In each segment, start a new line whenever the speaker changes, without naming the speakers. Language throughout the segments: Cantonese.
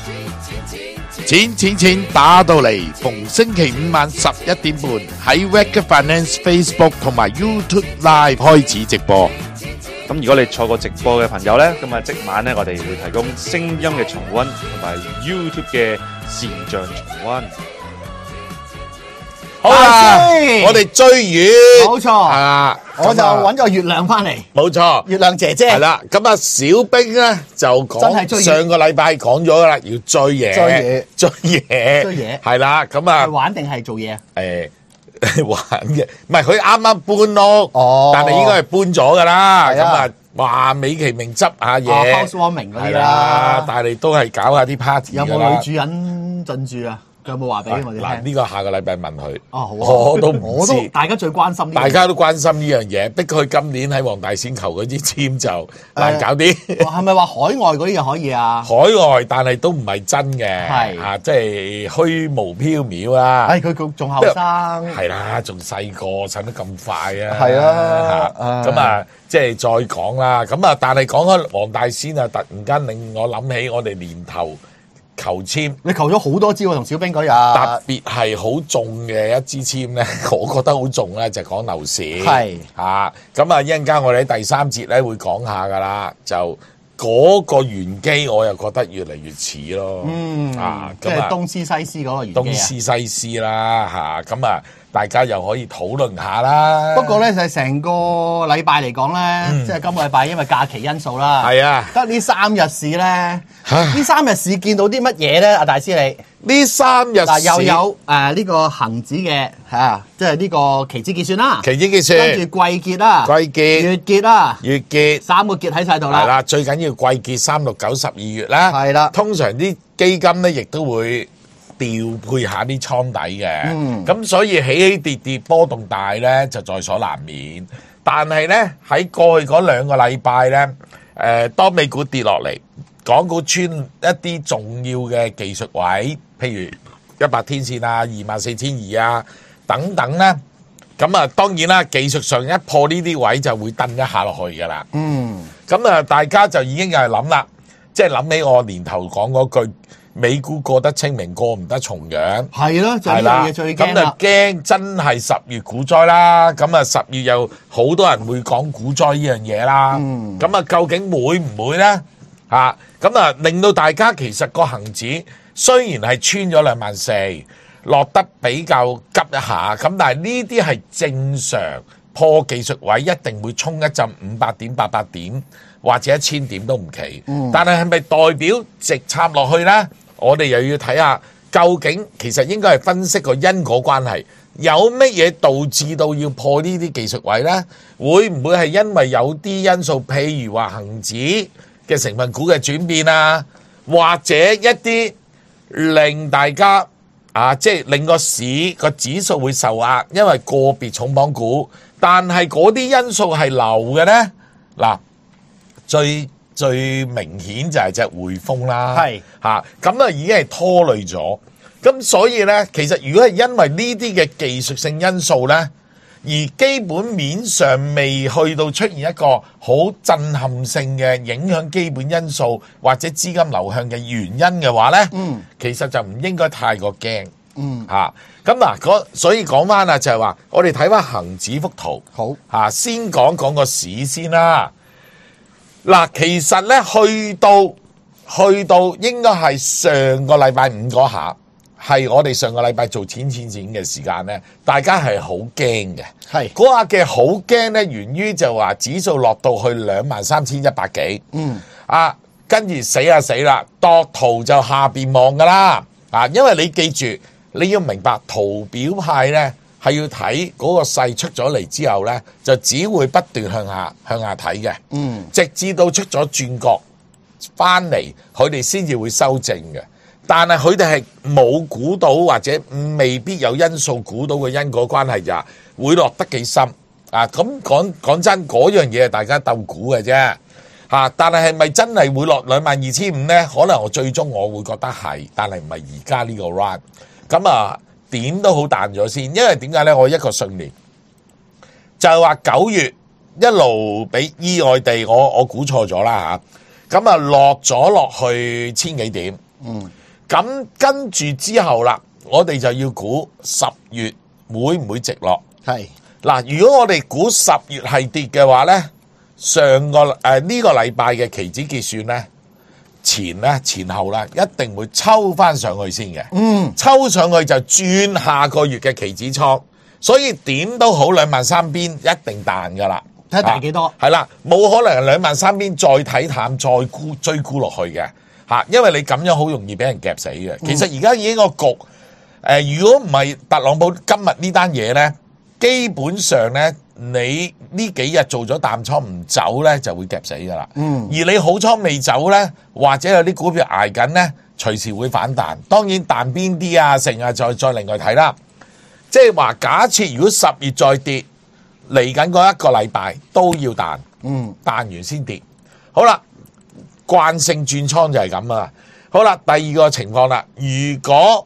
錢打到嚟，逢星期五晚11點半喺 Wacker Finance Facebook 同埋 YouTube Live 開始直播。
咁如果你錯過直播嘅朋友呢，咁啊即晚呢，我哋會提供聲音嘅重溫同埋 YouTube 嘅視像重溫。
好啦，我哋追月，
冇錯
啊，
我就揾咗月亮翻嚟，
冇錯，
月亮姐姐
係啦。咁啊，小冰咧就講上個禮拜講咗啦，要追嘢，係啦。咁啊，
係玩定係做嘢啊？
玩嘅，唔係佢啱啱搬屋，但係應該係搬咗噶啦。咁啊，話美其名執下嘢
，housewarming 嗰啲啦，
但係都係搞下啲 party。
有冇女主人進駐啊？佢有冇話俾我哋聽？
嗱，呢個下個禮拜問佢。
哦，好啊，
我都唔知。
大家最關心呢，
大家都關心呢樣嘢，逼佢今年喺黃大仙求嗰支簽就難搞啲。
係咪話海外嗰啲又可以啊？
海外，但係都唔係真嘅，
係
啊，即係虛無縹緲啦。
佢仲後生，
係啦，仲細個，使得咁快啊？
係啊，
咁啊，即係再講啦。咁啊，但係講開黃大仙啊，突然間令我諗起我哋年頭求簽，
你求咗好多支喎，同小冰嗰日，
特別係好重嘅一支簽咧，我覺得好重咧，就講樓市。係嚇，咁啊一陣間我哋喺第三節咧會講下噶啦，就嗰個玄機我又覺得越嚟越似咯。
即係東施西施嗰個玄機啊，
東施西施啦嚇，咁啊大家又可以討論下啦。
不過咧就係成個禮拜嚟講咧，即係今個禮拜因為假期因素啦，
係啊，
得呢3日市咧，呢3日市見到啲乜嘢咧？阿大師你
呢3日
嗱又有呢個恆指嘅即係呢個期指結算啦，
期指結算，
跟住季結啦，
季結、
月結啦，
月結
3個結喺晒度啦。
係啦，最緊要季結3、6、9、12月啦。
係啦，
通常啲基金咧亦都會調配下啲倉底嘅，咁所以起起跌跌波動大咧就在所難免。但係咧喺過去嗰2個禮拜咧，當美股跌落嚟，港股穿一啲重要嘅技術位，譬如100天線啊、24,200啊等等咧，咁啊當然啦，技術上一破呢啲位就會蹬一下落去噶啦。咁啊大家就已經係諗啦，即係諗起我年頭講嗰句。美股過得清明，過唔得重陽，
係咯，就係呢樣嘢最驚啦。
咁就驚真係10月股災啦。咁啊10月又好多人會講股災呢樣嘢啦。咁啊究竟會唔會呢？咁啊令到大家其實個恆指雖然係穿咗24,000，落得比較急一下，咁但係呢啲係正常破技術位，一定會衝一陣500點、800點或者1000點都唔奇。但係係咪代表直插落去呢？我哋又要睇下，究竟其實應該係分析個因果關係，有乜嘢導致到要破呢啲技術位呢？會唔會係因為有啲因素，譬如話恆指嘅成分股嘅轉變啊，或者一啲令大家即係令個市個指數會受壓，因為個別重磅股，但係嗰啲因素係流嘅呢？嗱，最明顯就係隻匯豐啦，咁啊已經係拖累咗，咁所以呢，其實如果係因為呢啲嘅技術性因素呢，而基本面上未去到出現一個好震撼性嘅影響基本因素或者資金流向嘅原因嘅話呢，其實就唔應該太過驚，咁嗱，所以講翻啊，就係話我哋睇翻恆指幅圖，好先講個市先啦。嗱，其實咧去到應該係上個禮拜5嗰下，係我哋上個禮拜做錢嘅時間咧，大家係好驚嘅。係嗰下嘅好驚咧，源於就話指數落到去23,100幾，跟住死啦，度圖就下邊望噶啦，因為你記住，你要明白圖表派咧。係要睇嗰個勢出咗嚟之後呢，就只會不斷向下睇嘅，直至到出咗轉角翻嚟，佢哋先至會修正嘅。但係佢哋係冇估到或者未必有因素估到嘅因果關係就會落得幾深咁講真，嗰樣嘢係大家鬥估嘅啫但係咪真係會落22,500呢？可能最終我會覺得係，但係唔係而家呢個 run 咁點都好彈咗先，因為點解呢？我一個信念就係話9月一路俾意外地我估錯咗啦咁落咗落去千幾點咁跟住之後啦，我哋就要估10月會唔會直落？
係
嗱，如果我哋估10月係跌嘅話咧，呢個禮拜嘅期指結算咧，前後啦，一定會抽翻上去先嘅。抽上去就轉下個月嘅期指倉，所以點都好23,000邊一定彈噶啦。
睇大幾多？
係啦，冇可能23,000邊再睇淡再追沽落去嘅嚇，因為你咁樣好容易俾人夾死嘅。其實而家已經個局如果唔係特朗普今日呢單嘢咧，基本上咧你呢幾日做咗淡倉唔走咧，就會夾死噶啦。而你好倉未走咧，或者有啲股票捱緊咧，隨時會反彈。當然彈邊啲啊，成日再另外睇啦。即係話假設如果10月再跌，嚟緊嗰一個禮拜都要彈，彈完先跌。好啦，慣性轉倉就係咁啊。好啦，第二個情況啦，如果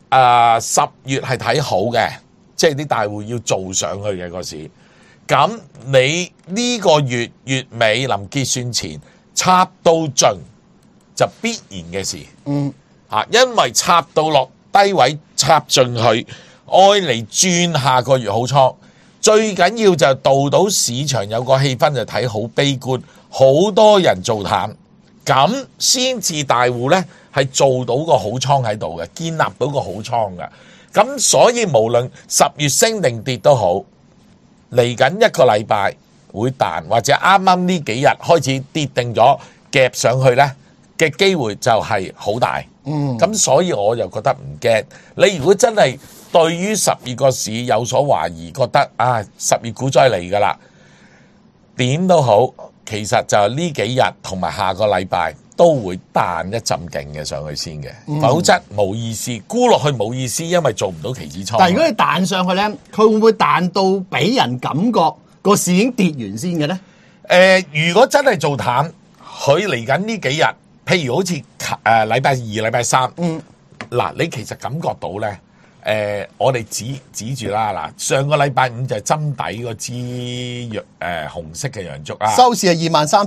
10月係睇好嘅，即係啲大戶要做上去嘅個市，咁你呢個月月尾臨結算前插到盡就必然嘅事。因為插到落低位插進去，愛嚟轉下個月好倉。最緊要就係到市場有個氣氛就睇好悲觀，好多人做淡，咁先至大戶呢係做到個好倉喺度嘅，建立到個好倉嘅。咁所以無論10月升定跌都好，嚟緊一個禮拜會彈，或者啱啱呢幾日開始跌定咗夾上去呢嘅機會就係好大。咁所以我就覺得唔驚。你如果真係對於10月個市有所懷疑，覺得10月股災嚟噶啦，點都好，其實就呢幾日同埋下個禮拜都會彈一陣勁嘅上去先嘅，否則冇意思，沽落去冇意思，因為做唔到期指倉。
但係如果你彈上去咧，佢會唔會彈到俾人感覺個市已經跌完先嘅咧？
如果真係做淡，佢嚟緊呢幾日，譬如好似禮拜二、禮拜三，嗱，你其實感覺到咧。我哋指住啦，嗱，上個禮拜五就係針底嗰支紅色嘅陽燭啊，
收市係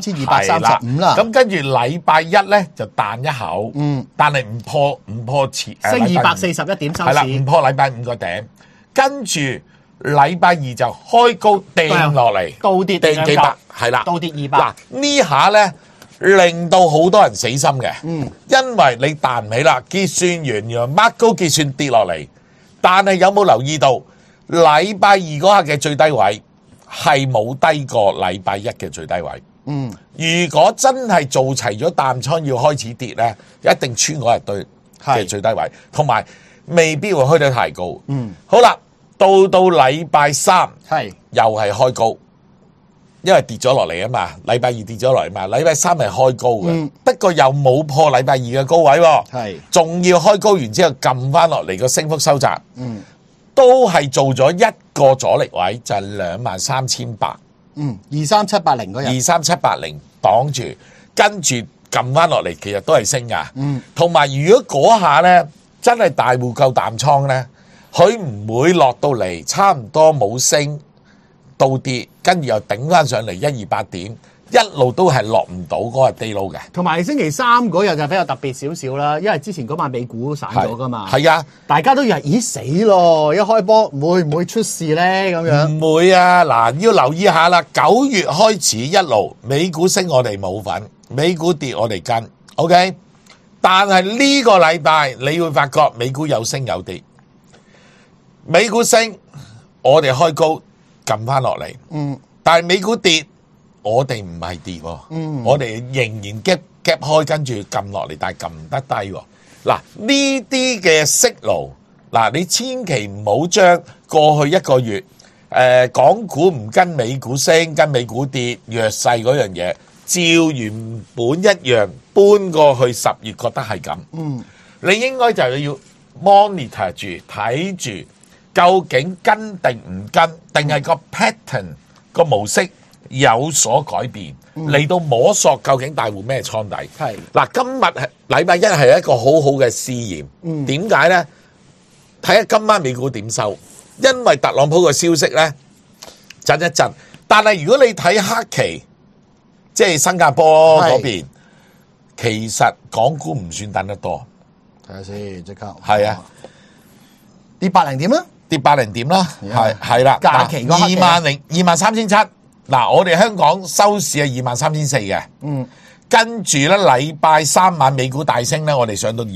23,235啦。
咁跟住禮拜一咧就彈一口，但係唔破前
升241點收市，
係啦，唔破禮拜五個頂，跟住禮拜二就開高掟落嚟，
倒跌
掟幾百，係啦，
倒跌200。
嗱呢下咧令到好多人死心嘅，因為你彈唔起啦，結算完原來掹高結算跌落嚟。但係有冇留意到禮拜二嗰下嘅最低位係冇低過禮拜一嘅最低位？如果真係做齊咗淡倉要開始跌咧，一定穿嗰日對嘅最低位，同埋未必會開得太高。好啦，到禮拜三又係開高，因為跌咗落嚟啊嘛，禮拜二跌咗落嚟嘛，禮拜三係開高嘅，不過又冇破禮拜二嘅高位喎，仲要開高完之後撳翻落嚟個升幅收窄，都係做咗一個阻力位，就係23,800，
23780嗰日
，23780擋住，跟住撳翻落嚟，其實都係升噶，同埋如果嗰下呢真係大戶夠淡倉呢，佢唔會落到嚟差唔多冇升。倒跌，跟住又頂翻上嚟128點，一路都係落唔到嗰個 day low 嘅。
同埋星期三嗰日就比較特別少少啦，因為之前嗰晚美股散咗噶嘛。
係啊，
大家都以為咦死咯，一開波會唔會出事咧？咁樣
唔會啊！嗱，要留意下啦。9月開始一路美股升，我哋冇份；美股跌，我哋跟。OK，但係呢個禮拜你會發覺美股有升有跌，美股升，我哋開高。撳翻落嚟，但係美股跌，我哋唔係跌，我哋仍然夾開，跟住撳落嚟，但係撳唔得低。嗱，呢啲嘅息路，嗱，你千祈唔好將過去一個月，港股唔跟美股升，跟美股跌，弱勢嗰樣嘢，照原本一樣搬過去10月，覺得係咁。你應該就要 monitor 住，睇住。究竟跟定唔跟，定係個 pattern 個模式有所改變，嚟到摸索究竟大戶咩倉底。嗱，今日禮拜一係一個好好嘅試驗。點解呢？睇下今晚美股點收，因為特朗普嘅消息呢震一震。但係如果你睇黑期，即係新加坡嗰邊，其實港股唔算等得多。
睇下先，即刻
係啊，
跌80點啦，
跌80點啦，係啦，
假期嗰刻嘅
23,700。嗱，我哋香港收市係23,400嘅，跟住咧禮拜三晚美股大升咧，我哋上到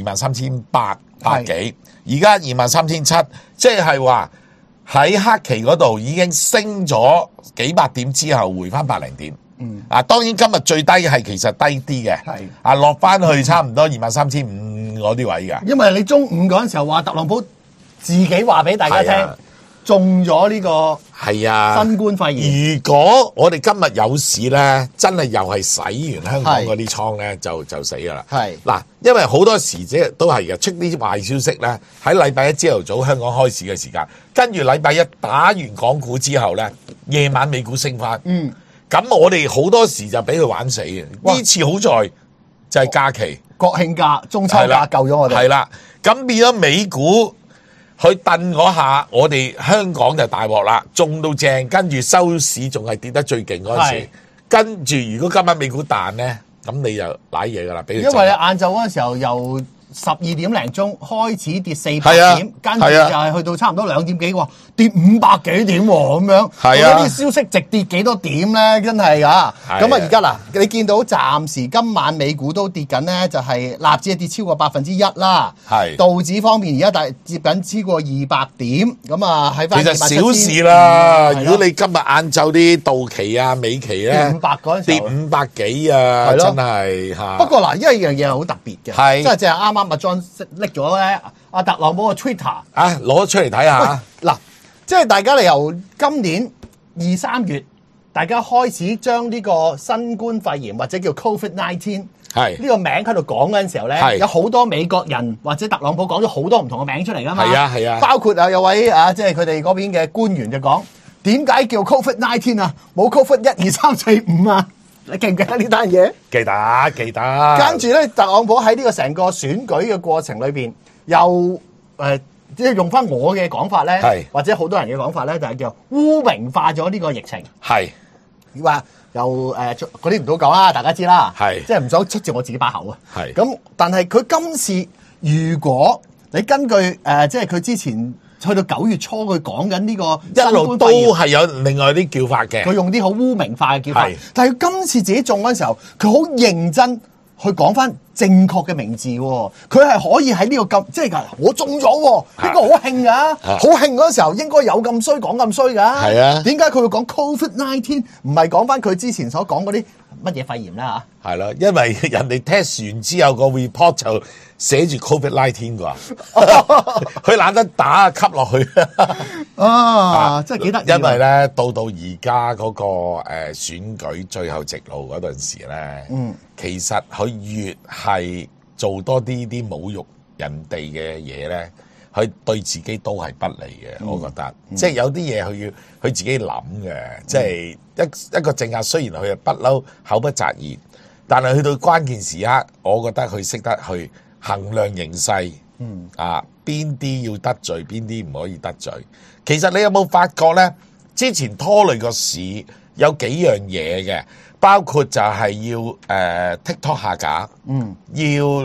23,800幾，而家23,700，即係話喺黑期嗰度已經升咗幾百點之後回翻百零點。當然今日最低係其實低啲嘅，落翻去差唔多23,500嗰啲位㗎。
因為你中午嗰陣時候話特朗普自己話俾大家聽，中咗呢個新冠肺炎。
如果我哋今日有市咧，真係又係洗完香港嗰啲倉咧，就死㗎啦。嗱，因為好多時即係都係嘅，出啲壞消息咧，喺禮拜一朝頭早香港開市嘅時間，跟住禮拜一打完港股之後咧，夜晚美股升翻。咁我哋好多時就俾佢玩死嘅。呢次好在就係假期、
國慶假、中秋假救咗我哋。
係啦，咁變咗美股去燉嗰下，我哋香港就大鑊啦，中到正，跟住收市仲係跌得最勁嗰陣時。跟住如果今晚美股彈咧，咁你就瀨嘢噶啦，俾佢。
因為你晏晝嗰陣時候由12點零鐘開始跌400點，跟住就係去到差唔多2點幾喎，跌500幾點喎咁樣。嗰啲消息直跌幾多點咧？真係啊！咁啊，而家嗱，你見到暫時今晚美股都跌緊咧，就係納指跌超過1%啦。道指方面而家接緊超過200點，咁啊喺翻。其實
小事啦。如果你今日晏晝啲道期啊、美期咧，
跌500嗰陣時，
跌500幾啊，真係嚇。
不過嗱，因為一樣嘢係好特別嘅，即係啱啱。阿 John 拎咗咧，阿特朗普個 Twitter
攞出嚟睇下。
嗱，即係大家嚟由今年2、3月，大家開始將呢個新冠肺炎或者叫 COVID-19 呢個名喺度講嗰陣時候咧，有好多美國人或者特朗普講咗好多唔同嘅名出嚟噶嘛。係啊，包括有位即係佢哋嗰邊嘅官員就講，點解叫 COVID-19 啊？冇 COVID 1、2、3、4、5啊？你記唔記得呢單嘢？
記得。
跟住咧，特朗普喺呢個成個選舉嘅過程裏邊，又即係用翻我嘅講法咧，或者好多人嘅講法咧，就係叫污名化咗呢個疫情。話又嗰啲唔到講啦，大家知啦。即係唔想出自我自己把口啊。咁，但係佢今次如果你根據即係佢之前。去到9月初，佢講緊呢個
一路都係有另外啲叫法嘅。
佢用啲好污名化嘅叫法，但係佢今次自己中嗰陣時候，佢好認真去講翻正確嘅名字喎。佢係可以喺呢個咁，即係我中咗喎，應該好興㗎，好興嗰陣時候應該有咁衰講咁衰㗎。點解佢會講 COVID-19 唔係講翻佢之前所講嗰啲乜嘢肺炎啦嚇？
係啦，因為人哋 test 完之後個 report 就寫住 COVID-19 啩，佢懶得打吸落去
真係幾得意。
因為咧，到而家嗰個選舉最後直路嗰陣時咧，其實佢越係做多啲侮辱人哋嘅嘢咧，佢對自己都係不利嘅。我覺得，即係有啲嘢佢要佢自己諗嘅，即係一個政客雖然佢係不嬲口不擇言，但係去到關鍵時刻，我覺得佢識得去衡量形勢，邊啲要得罪，邊啲唔可以得罪。其實你有冇發覺咧？之前拖累個市有幾樣嘢嘅，包括就係要TikTok 下架，要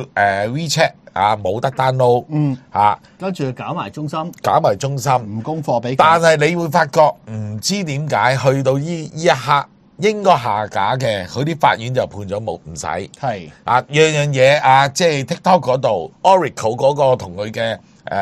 WeChat 冇得 download，
跟住搞埋中心，唔供貨俾。
但係你會發覺唔知點解去到呢一刻。應該下架嘅，佢啲法院就判咗冇，唔使。樣樣嘢即係 TikTok 嗰度 ，Oracle 嗰個同佢嘅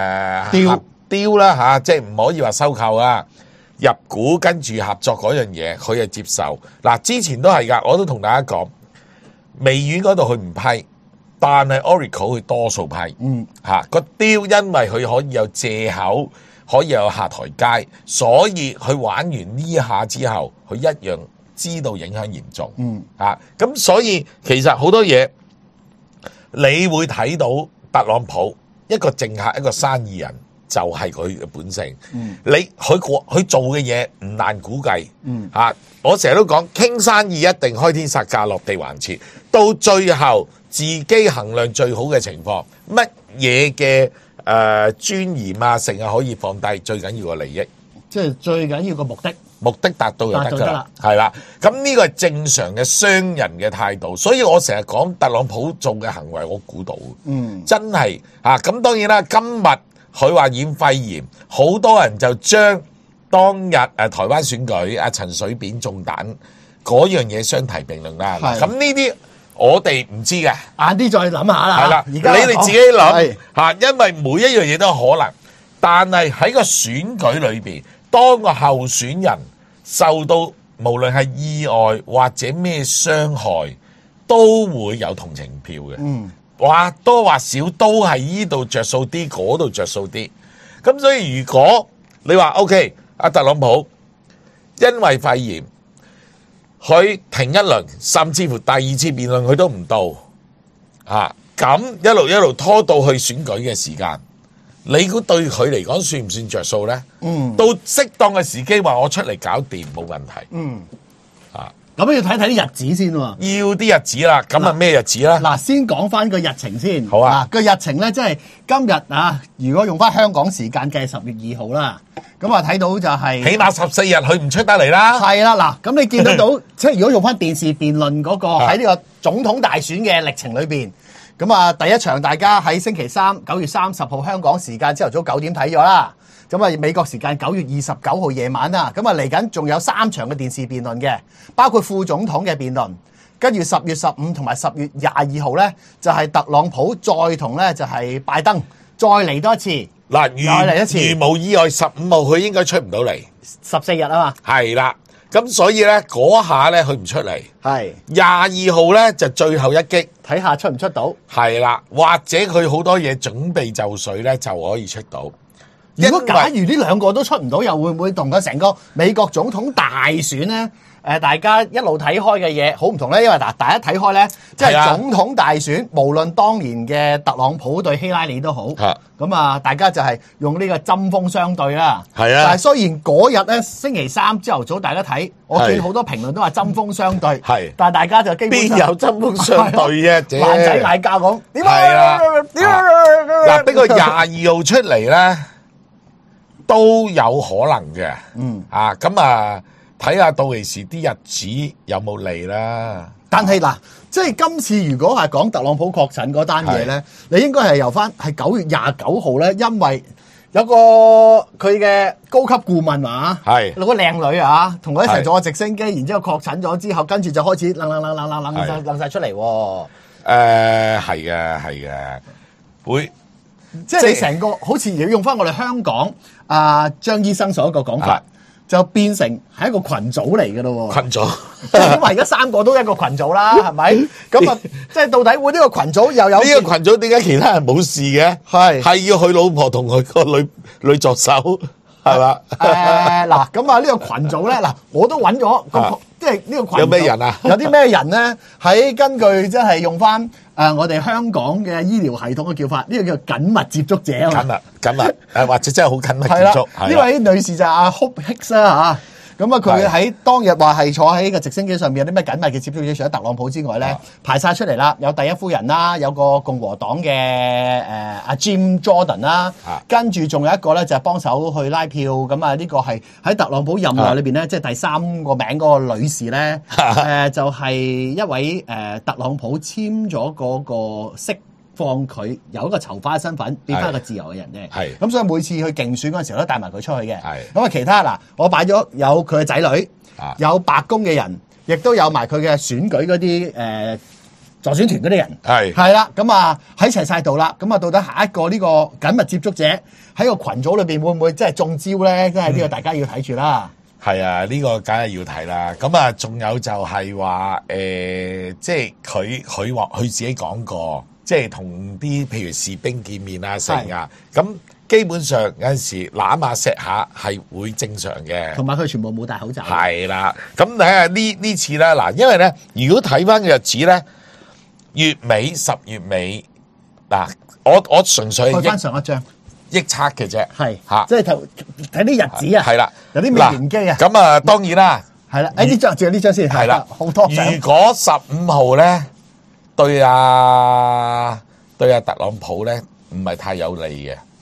deal 啦即係唔可以話收購啊，入股跟住合作嗰樣嘢，佢就接受。嗱，之前都係㗎，我都同大家講，微軟嗰度佢唔批，但係 Oracle 佢多數批。個 deal 因為佢可以有藉口，可以有下台階，所以佢玩完呢一下之後，佢一樣。知道影響嚴重，咁所以其實好多嘢，你會睇到特朗普一個政客，一個生意人，就係佢嘅本性。佢做嘅嘢唔難估計，我成日都講傾生意一定開天殺價，落地還錢，到最後自己衡量最好嘅情況，乜嘢嘅尊嚴成日可以放低，最緊要個利益，
即係最緊要個目的。
目的達到就得㗎啦，係啦。咁呢個係正常嘅商人嘅態度，所以我成日講特朗普做嘅行為，我估到，真係啊。咁當然啦，今日佢話染肺炎，好多人就將當日台灣選舉陳水扁中彈嗰樣嘢相提並論啦。咁呢啲我哋唔知嘅，
晏啲再諗下啦。
係啦，而家你哋自己諗嚇，因為每一樣嘢都有可能，但係喺個選舉裏邊，當個候選人受到無論係意外或者咩傷害，都會有同情票嘅。或多或少都係依度着數啲，嗰度着數啲。咁所以如果你話 OK， 阿特朗普因為肺炎，佢停一輪，甚至乎第二次辯論佢都唔到，咁一路拖到去選舉嘅時間。你估對佢嚟講算唔算着數咧？到適當嘅時機話我出嚟搞掂冇問題。
咁要睇睇啲日子先喎。
要啲日子啦，咁啊咩日子啦？
嗱，先講翻個日程先。
好啊。
個日程咧，即係今日如果用翻香港時間嘅10月2號啦，咁睇到就係
起碼14日佢唔出得嚟啦。
係啦，嗱，咁你見得到，即係如果用翻電視辯論嗰個喺呢個總統大選嘅歷程裏邊。咁第一場大家喺星期三9月30號香港時間朝頭早9點睇咗啦。咁美國時間9月29號夜晚啦。咁嚟緊仲有3場嘅電視辯論嘅，包括副總統嘅辯論。跟住10月15同埋10月22號咧，就係特朗普再同咧就係拜登再嚟多一次。
嗱，如無意外15號佢應該出唔到嚟
14日啊嘛。
係啦。咁所以咧嗰下咧佢唔出嚟，係22號咧就最後一擊，
睇下出唔出到。
係啦，或者佢好多嘢準備就緒咧就可以出到。
如果假如呢兩個都出唔到，又會唔會同佢成個美國總統大選咧？大家一路睇開嘅嘢好唔同咧，因為大家睇開咧，即係總統大選，無論當年嘅特朗普對希拉里都好，咁大家就係用呢個針鋒相對啦。係啊，但係雖然嗰日咧星期三朝頭早大家睇，我見好多評論都話針鋒相對，係，但係大家就基本上
邊有針鋒相對啫？
爛仔嗌交講點啊？
嗱，不過22號出嚟咧都有可能嘅，咁睇下到時啲日子有冇嚟啦。
但係嗱，即係今次如果係講特朗普確診嗰單嘢咧，你應該係由翻係9月29號咧，因為有個佢嘅高級顧問有個靚女同佢一齊坐直升機，然之後確診咗之後，跟住就開始掕晒出嚟。
係嘅，會
即係你成個好似要用翻我哋香港張醫生所一個講法。就變成係一個群組嚟嘅咯喎，群組，因為而家3個都一個群組啦，係咪？咁即係到底會呢個群組又有
呢個群組點解其他人冇事嘅？係要佢老婆同佢個女助手，係嘛？
嗱，咁呢個群組咧，嗱，我都揾咗，即係呢個群組
有咩人啊？
有啲咩人咧？喺根據即係用翻我哋香港嘅醫療系統嘅叫法，呢個叫緊密接觸者啊嘛。緊密，或者真係好緊密接觸。呢位女士就係阿 Hope Hicks 啦嚇。咁佢喺當日話係坐喺個直升機上面有啲咩緊密嘅接觸者，除咗特朗普之外咧，排晒出嚟啦。有第一夫人啦，有個共和黨嘅阿 Jim Jordan 啦，跟住仲有一個咧就係幫手去拉票。咁呢個係喺特朗普任內裏邊咧，即係第3個名嗰個女士咧，就係一位特朗普簽咗嗰個釋放佢由一個囚犯嘅身份變翻一個自由嘅人嘅，咁所以每次去競選嗰陣時候都帶埋佢出去嘅。咁其他嗱，我擺咗有佢嘅仔女，有白宮嘅人，亦都有埋佢嘅選舉嗰啲助選團嗰啲人，係啦，咁喺齊晒度啦。咁到底下一個呢個緊密接觸者喺個群組裏邊會唔會真係中招咧？真係呢個大家要睇住啦。
係啊，呢個梗係要睇啦。咁仲有就係話即係佢話佢自己講過。即係同啲譬如士兵見面啊，成啊，咁基本上有陣時攬下錫下係會正常嘅，
同埋佢全部冇戴口罩。
係啦，咁睇下呢次啦，嗱，因為咧，如果睇翻嘅日子咧，10月尾嗱，我純粹
開翻上一張
臆測嘅啫，係嚇，
即係睇啲日子啊，
係啦，
有啲咩玄機啊，
咁當然啦，
係啦，呢張仲有呢張先，係啦，好多。
如果15號咧？對特朗普咧唔係太有利嘅，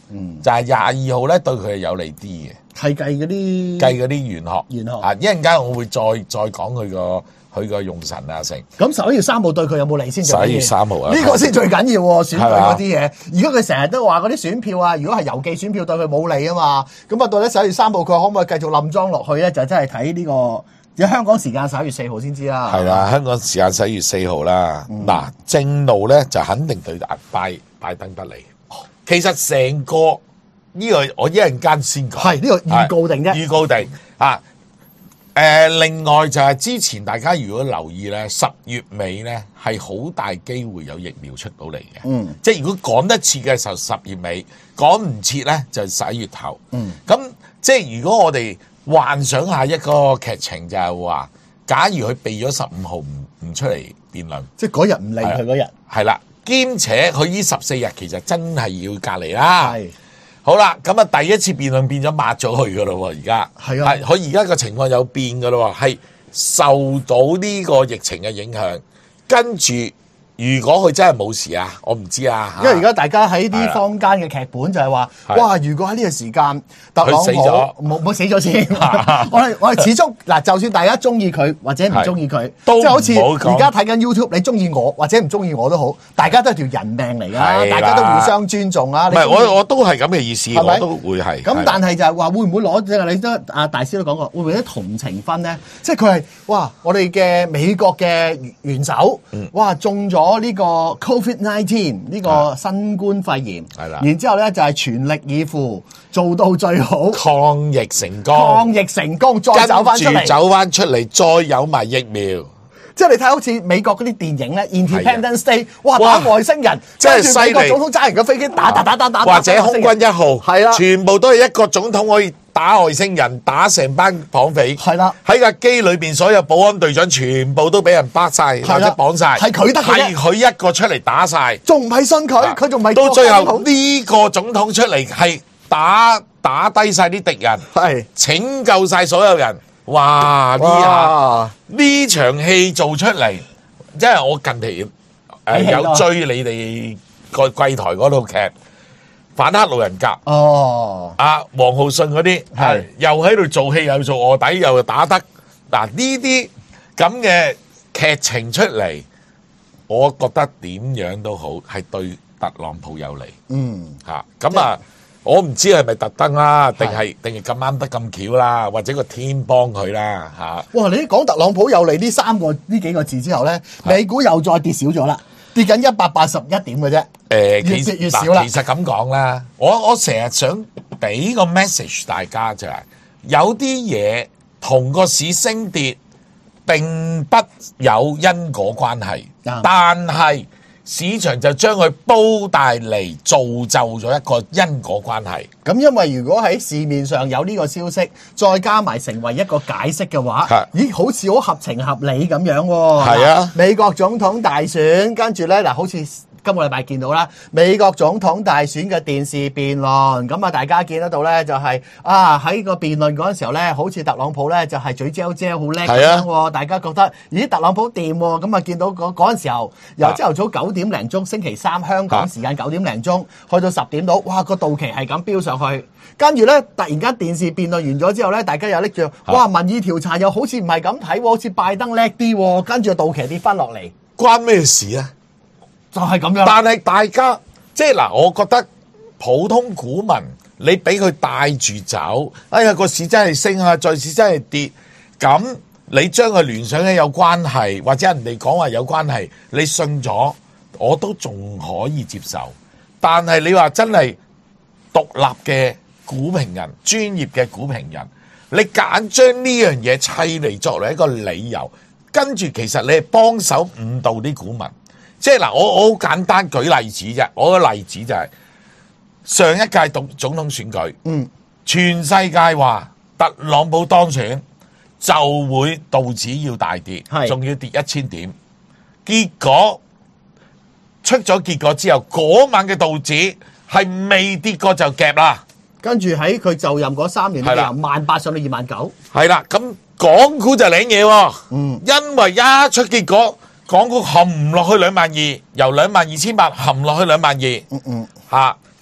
就係22號咧對佢係有利啲嘅。
係計嗰啲
玄學啊！一陣間我會再講佢個用神啊成。
咁11月3號對佢有冇利先？11
月3號啊，
呢個先最緊要喎，選舉嗰啲嘢。如果佢成日都話嗰啲選票啊，如果係郵寄選票對佢冇利啊嘛，咁啊到底11月3號佢可唔可以繼續冧莊落去咧？就真係睇呢個。有香港時間11月4號先知啦。係啦，
香港時間11月4號啦。嗱，正路咧就肯定對拜登不利。其實成個呢個我一陣間先講。
係呢個預告定啫。
預告定啊！另外就係之前大家如果留意咧，10月尾咧係好大機會有疫苗出到嚟嘅。即係如果趕得切嘅時候10月尾，趕唔切咧就11月頭。咁即係如果我哋幻想下一個劇情就係話，假如佢避咗15號唔出嚟辯論，
即係嗰日唔理佢嗰日，
係啦，兼且佢呢14日其實真係要隔離啦。
係
好啦，咁啊第一次辯論變咗抹咗佢噶咯喎，而家
係啊，
佢而家個情況有變噶咯喎，係受到呢個疫情嘅影響，跟住。如果佢真係冇事啊，我唔知啊。
因為而家大家喺啲坊間嘅劇本就係話，哇！如果喺呢個時間特朗普冇死咗先，我哋始終嗱，就算大家中意佢或者唔中意佢，即係好似而家睇緊 YouTube，你中意我或者唔中意我都好，大家都係條人命嚟㗎，大家都互相尊重啊。
唔係我都係咁嘅意思，我都會係。
咁但係就係話會唔會攞即係你都阿大師都講過，會唔會啲同情分咧？即係佢係哇，我哋嘅美國嘅元首，哇中咗呢個 COVID-19 呢個新冠肺炎，係啦，然之後咧就係全力以赴做到最好，
抗疫成功，
再走翻
出嚟，再有埋疫苗。
即係你睇好似美國嗰啲電影咧 ，Independence Day， 哇打外星人，
真係犀利！
美國總統揸完個飛機打，
或者空軍1號，
係啦，
全部都係一個總統可以打外星人，打成班綁匪，
係啦。
喺架機裏邊所有保安隊長全部都俾人bắt晒或者綁晒，
係佢得嘅，
係佢一個出嚟打晒，
仲唔係信佢？佢仲唔係
到最後呢個總統出嚟係打低晒啲敵人，
係
拯救晒所有人。哇！呢場戲做出嚟，即係我近期有追你哋個櫃台嗰套劇《反黑路人甲》。黃浩信嗰啲係又喺度做戲，又做臥底，又打得。嗱呢啲咁嘅劇情出嚟，我覺得點樣都好，係對特朗普有利。咁啊。我唔知係咪特登啦，定係咁啱得咁巧啦，或者個天幫佢啦嚇。
哇！你講特朗普有利呢幾個字之後咧，美股又再跌少咗啦，跌緊181點嘅啫。越少啦。
其實咁講啦，我成日想俾個 message 大家就係，有啲嘢同個市升跌並不有因果關係，但係市場就將佢煲大嚟，造就咗一個因果關係。
咁因為如果喺市面上有呢個消息，再加埋成為一個解釋嘅話，咦，好似好合情合理咁樣喎。
係啊，
美國總統大選，跟住咧嗱，好似今個禮拜見到啦，美國總統大選嘅電視辯論，咁啊大家見得到咧，就係喺個辯論嗰陣時候咧，好似特朗普咧就係嘴嚼嚼好叻咁樣喎，大家覺得咦特朗普掂喎，咁啊見到嗰陣時候由朝頭早9點零鐘，星期3香港時間9點零鐘，去到10點到，哇個道期係咁飆上去，跟住咧突然間電視辯論完咗之後咧，大家又拎住哇民意調查又好似唔係咁睇喎，好似拜登叻啲喎，跟住道期跌翻落嚟，
關咩事啊？
就係咁樣，
但係大家即係嗱，我覺得普通股民你俾佢帶住走，哎呀個市真係升啊，再市真係跌，咁你將佢聯想起有關係，或者人哋講話有關係，你信咗，我都仲可以接受。但係你話真係獨立嘅股評人、專業嘅股評人，你夾硬將呢樣嘢砌嚟作為一個理由，跟住其實你係幫手誤導啲股民。即係嗱，我好簡單舉例子啫。我個例子就係上一屆總統選舉，全世界話特朗普當選就會道指要大跌，仲要跌1000點。結果出咗結果之後，嗰晚嘅道指係未跌過就夾啦。
跟住喺佢就任嗰3年，由18,000上到29,000。
係啦，咁港股就領嘢喎。因為一出結果，港股冚唔落去22,000，由22,800冚落去22,000。咁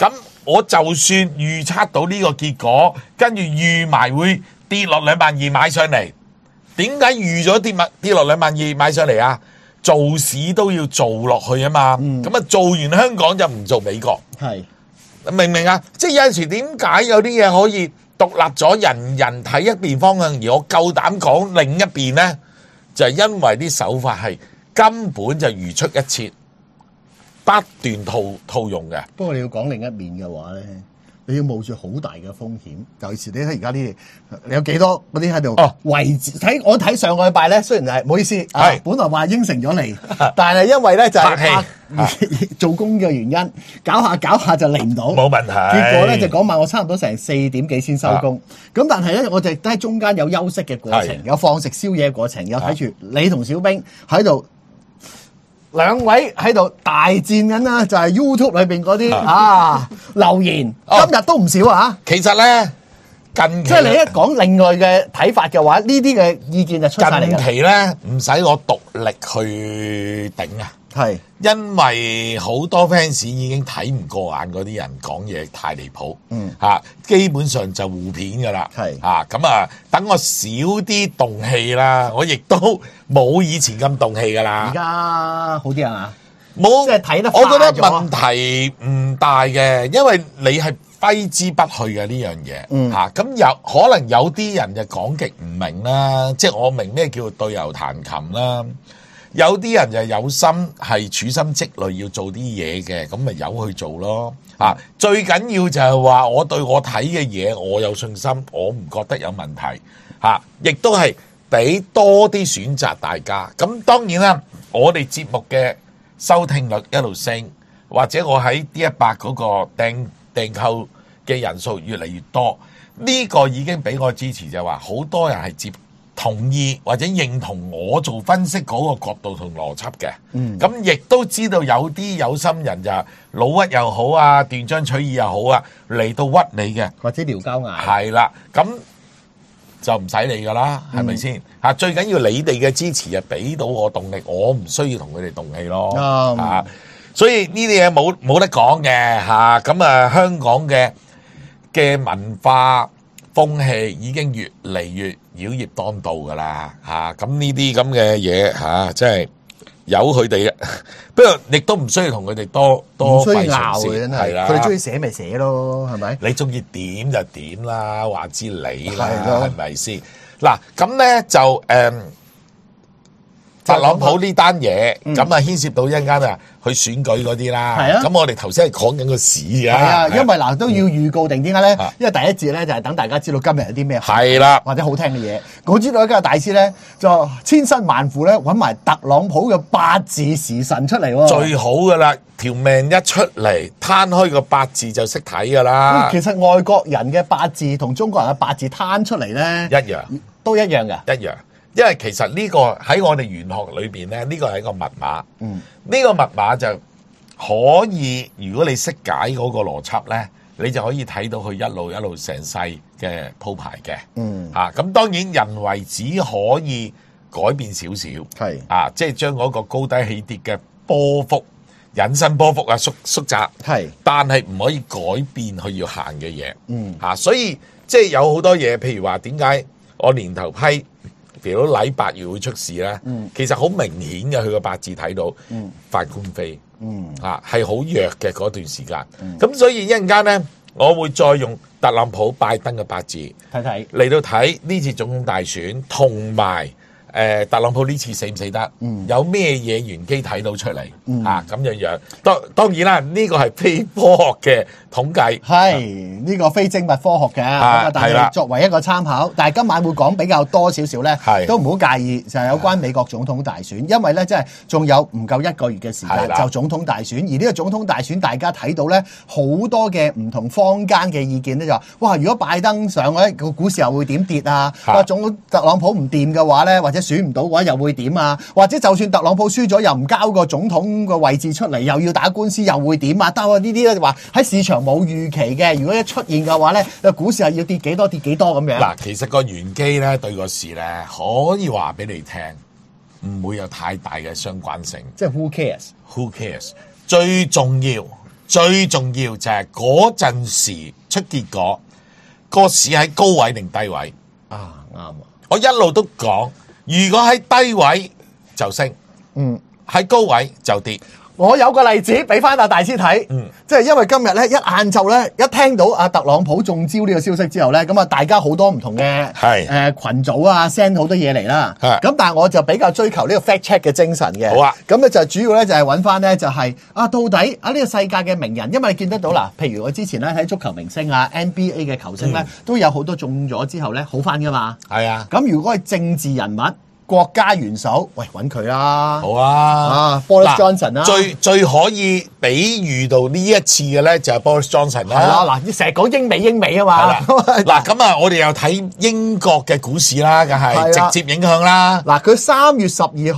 我就算預測到呢個結果，跟住預埋會跌落22000買上嚟，點解預咗跌落22000買上嚟啊？做市都要做落去啊嘛，咁啊做完香港就唔做美國，
係
明唔明啊？即係有陣時點解有啲嘢可以獨立咗，人人睇一邊方向，而我夠膽講另一邊呢，就係因為啲手法係根本就如出一轍，不斷套用嘅。
不過你要講另一面嘅話咧，你要冒住好大嘅風險。尤其是你睇而家啲，你有幾多嗰啲喺度圍住睇？我睇上個禮拜咧，雖然係唔好意思，本來話應承咗你，但係因為咧就係做工嘅原因，搞下就嚟唔到，
冇問題。
結果咧就嗰晚我差唔多成4點幾先收工。咁但係咧，我哋都喺中間有休息嘅過程，有放食宵夜嘅過程，有睇住你同小兵喺度。兩位喺度大戰緊啦，就係 YouTube 裏邊嗰啲留言，今日都唔少啊！
其實咧，近期
即係你一講另外嘅睇法嘅話，呢啲嘅意見就出晒嚟。
近期咧唔使我獨力去頂啊，
係
因為好多 fans 已經睇唔過眼嗰啲人講嘢太離譜，基本上就互片噶啦，
係
咁啊，等我少啲動氣啦，我亦都冇以前咁動氣噶啦。
而家好啲啊，
冇
即係睇得，
我覺得問題唔大嘅，因為你係揮之不去嘅呢樣嘢，咁可能有啲人就講極唔明啦，即係我明咩叫對牛彈琴啦。有啲人就有心係處心積慮要做啲嘢嘅，咁咪由去做咯。最緊要就係話我對我睇嘅嘢我有信心，我唔覺得有問題。亦都係俾多啲選擇大家。咁當然啦，我哋節目嘅收聽率一路升，或者我喺 D100 嗰個訂購嘅人數越嚟越多，呢個已經俾我支持，就話好多人係同意或者認同我做分析嗰個角度同邏輯嘅，咁亦都知道有啲有心人就老屈又好啊，斷章取義又好啊，嚟到屈你嘅，
或者撩交嗌，
係啦，咁就唔使理噶啦，係咪先？最緊要你哋嘅支持啊，俾到我動力，我唔需要同佢哋動氣咯，所以呢啲嘢冇得講嘅嚇，咁香港嘅文化風氣已經越嚟越妖孽當道噶啦，咁呢啲咁嘅嘢真係由佢哋，不過亦都唔需要同佢哋多費唇舌，係啦，
佢哋中意寫咪寫咯，係咪？
你中意點就點啦，話之你啦，係咪先？嗱，咁咧就特朗普呢單嘢，咁牽涉到一陣間去選舉嗰啲啦。係啊，咁我哋頭先係講緊個市啊。係啊，因為都要預告定點解咧？因為第一節咧就係等大家知道今日有啲咩係啦，或者好聽嘅嘢。我知道今日大師咧就千辛萬苦咧揾埋特朗普嘅八字時辰出嚟喎。最好噶啦，條命一出嚟，攤開個八字就識睇噶啦。其實外國人嘅八字同中國人嘅八字攤出嚟咧，一樣，都一樣嘅，一樣。因為其實呢個喺我哋玄學裏邊咧，呢個係一個密碼。呢個密碼就可以，如果你識解嗰個邏輯咧，你就可以睇到佢一路成世嘅鋪排嘅。咁當然人為只可以改變少少，係即係將嗰個高低起跌嘅波幅、引伸波幅縮窄，係，但係唔可以改變佢要行嘅嘢。所以即係有好多嘢，譬如話點解我年頭批譬如禮8月會出事咧，其實好明顯嘅，佢個八字睇到犯官非，係好弱嘅嗰段時間。咁所以一陣間咧，我會再用特朗普、拜登嘅八字睇嚟到睇呢次總統大選，同埋特朗普呢次死唔死得，有咩嘢玄機睇到出嚟咁樣。當然啦，呢個係非科學嘅統計，係呢個非精密科學嘅，但係作為一個參考。但係今晚會講比較多少少咧，都唔好介意，就係有關美國總統大選，因為咧即係仲有唔夠1個月嘅時間就總統大選，而呢個總統大選大家睇到咧好多嘅唔同坊間嘅意見咧就話：哇！如果拜登上咧個股市又會點跌啊？特朗普唔掂嘅話咧，或者選唔到嘅話又會點啊？或者就算特朗普輸咗又唔交個總統個位置出嚟，又要打官司，又會點啊？得啊！呢啲咧就話喺市場冇預期嘅，如果一出現嘅話咧，個股市係要跌幾多跌幾多咁樣。嗱，其實個玄機咧對個市咧可以話俾你聽，唔會有太大嘅相關性。即係 who cares？ Who cares？ 最重要最重要就係嗰陣時出結果，個市喺高位定低位
啊？啱啊！
我一路都講，如果喺低位就升，喺高位就跌。
我有個例子俾翻阿大師睇，即係因為今日咧一晏晝咧一聽到阿特朗普中招呢個消息之後咧，咁啊大家好多唔同嘅群組啊 send 好多嘢嚟啦，咁但係我就比較追求呢個 fact check 嘅精神嘅。好啊，咁咧就主要咧就係揾翻咧就係到底呢個世界嘅名人，因為你見得到嗱，譬如我之前咧睇足球明星啊 NBA 嘅球星咧，都有好多中咗之後咧好翻噶嘛。係啊，咁如果係政治人物、國家元首，喂，揾佢啦。好啊，Boris Johnson 啦。最可以比喻到呢一次嘅咧，就係 Boris Johnson 啦。係啦，嗱，成日講英美啊嘛。嗱，咁啊，我哋又睇英國嘅股市啦，梗係直接影響啦。嗱，佢3月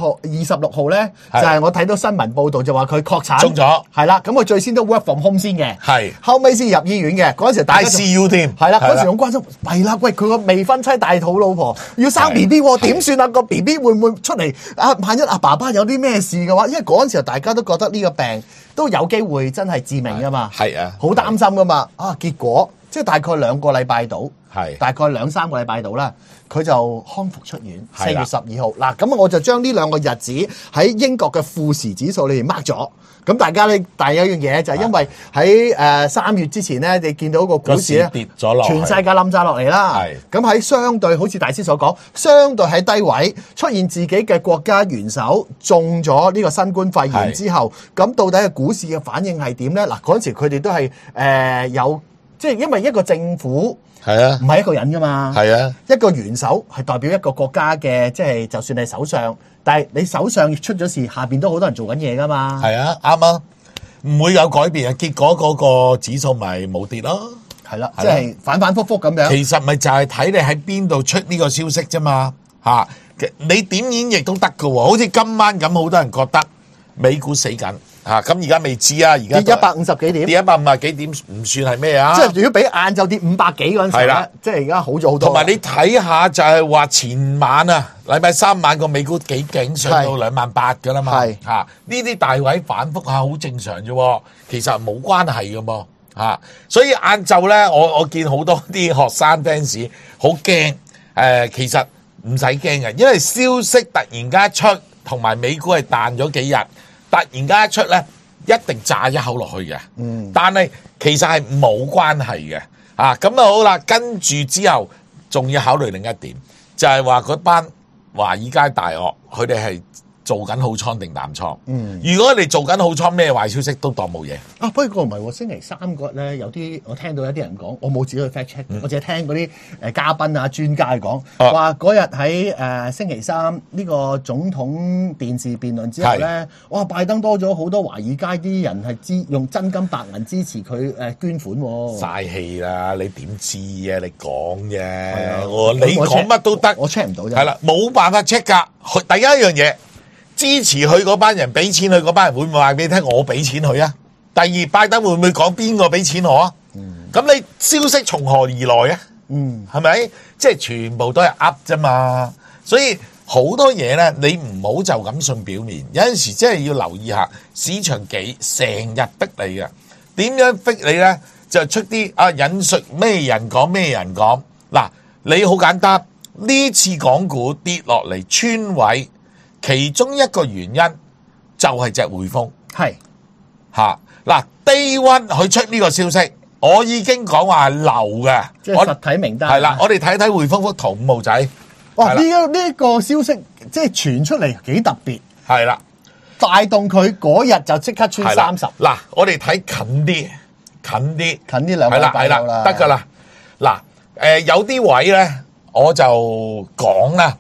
26號咧，就係我睇到新聞報道就話佢確診中咗。係啦，咁佢最先都 work from home 先嘅。係。後尾先入醫院嘅，嗰陣時大家 ICU 添。係啦，嗰陣時好關心，弊啦，喂，佢個未婚妻大肚老婆要生 BB 喎，點算啊個BB 會唔會出嚟？萬一爸爸有啲咩事嘅話，因為嗰陣時大家都覺得呢個病都有機會真係致命噶嘛，係啊，好擔心噶嘛。結果即係大概2個禮拜到，大概2-3個禮拜到啦，佢就康復出院。4月12號嗱，咁我就將呢2個日子喺英國嘅富時指數裏面 mark 咗。咁大家咧，但係有一樣嘢就係因為喺3月之前咧，你見到個股市咧跌咗落，全世界冧晒落嚟啦。咁喺相對好似大師所講，相對喺低位出現自己嘅國家元首中咗呢個新冠肺炎之後，咁到底嘅股市嘅反應係點咧？嗱，嗰陣時佢哋都係有，即係因為一個政府係啊，唔係一個人噶嘛，係啊，一個元首係代表一個國家嘅，即係就算係首相。但係你手上出咗事，下邊都好多人做緊嘢噶嘛。係啊，啱啊，唔會有改變啊。結果嗰個指數咪冇跌咯。係啦，即係反反覆覆咁樣。其實咪就係睇你喺邊度出呢個消息啫嘛。嚇，你點演繹都得噶喎。好似今晚咁，好多人覺得美股死緊。咁而家未知啊，而家跌150幾點，跌150幾點唔算係咩啊？即係如果比晏晝跌500幾嗰陣時咧，即係而家好咗好多。同埋你睇下就係話前晚啊，禮拜3晚個美股幾勁，上到28000噶啦嘛。呢啲大位反覆好正常啫，其實冇關係噶噃。所以晏晝咧，我見好多啲學生 fans 好驚。其實唔使驚嘅，因為消息突然間一出，同埋美股係彈咗幾日。突然間一出咧，一定炸一口落去嘅。但係其實係冇關係嘅。咁好啦，跟住之後仲要考慮另一點，就係話嗰班華爾街大鱷，佢哋係做緊好倉定淡倉。如果你做緊好倉，咩壞消息都當冇嘢。不過唔係喎，星期3嗰日咧，有啲我聽到有啲人講，我冇自己去 fact check，我淨係聽嗰啲嘉賓啊專家去講，話嗰日喺星期3呢個總統電視辯論之後咧，哇拜登多咗好多華爾街啲人係用真金白銀支持佢捐款喎。嘥氣啦！你點知啊？你講啫，你講乜都得，我 check 唔到啫。係啦，冇辦法 check 㗎。第一樣嘢。支持佢嗰班人，俾錢佢嗰班人會唔會話俾你聽？我俾錢佢啊！第二，拜登會唔會講邊個俾錢我啊？咁你消息從何而來啊？係咪？即係全部都係噏啫嘛。所以好多嘢咧，你唔好就咁信表面。有陣時真係要留意下市場成日逼你嘅。點樣逼你咧？就出啲引述咩人講咩人講。嗱，你好簡單。呢次港股跌落嚟穿位。其中一個原因就係隻匯豐，係嗱 Day One 佢出呢個消息，我已經講話係流嘅，即係實體名單係啦。我哋睇睇匯豐幅圖5號仔，哇！呢個消息即係傳出嚟幾特別，係啦，帶動佢嗰日就即刻穿30。嗱，我哋睇近啲2個禮拜係啦，得㗎啦。嗱，有啲位咧，我就講啦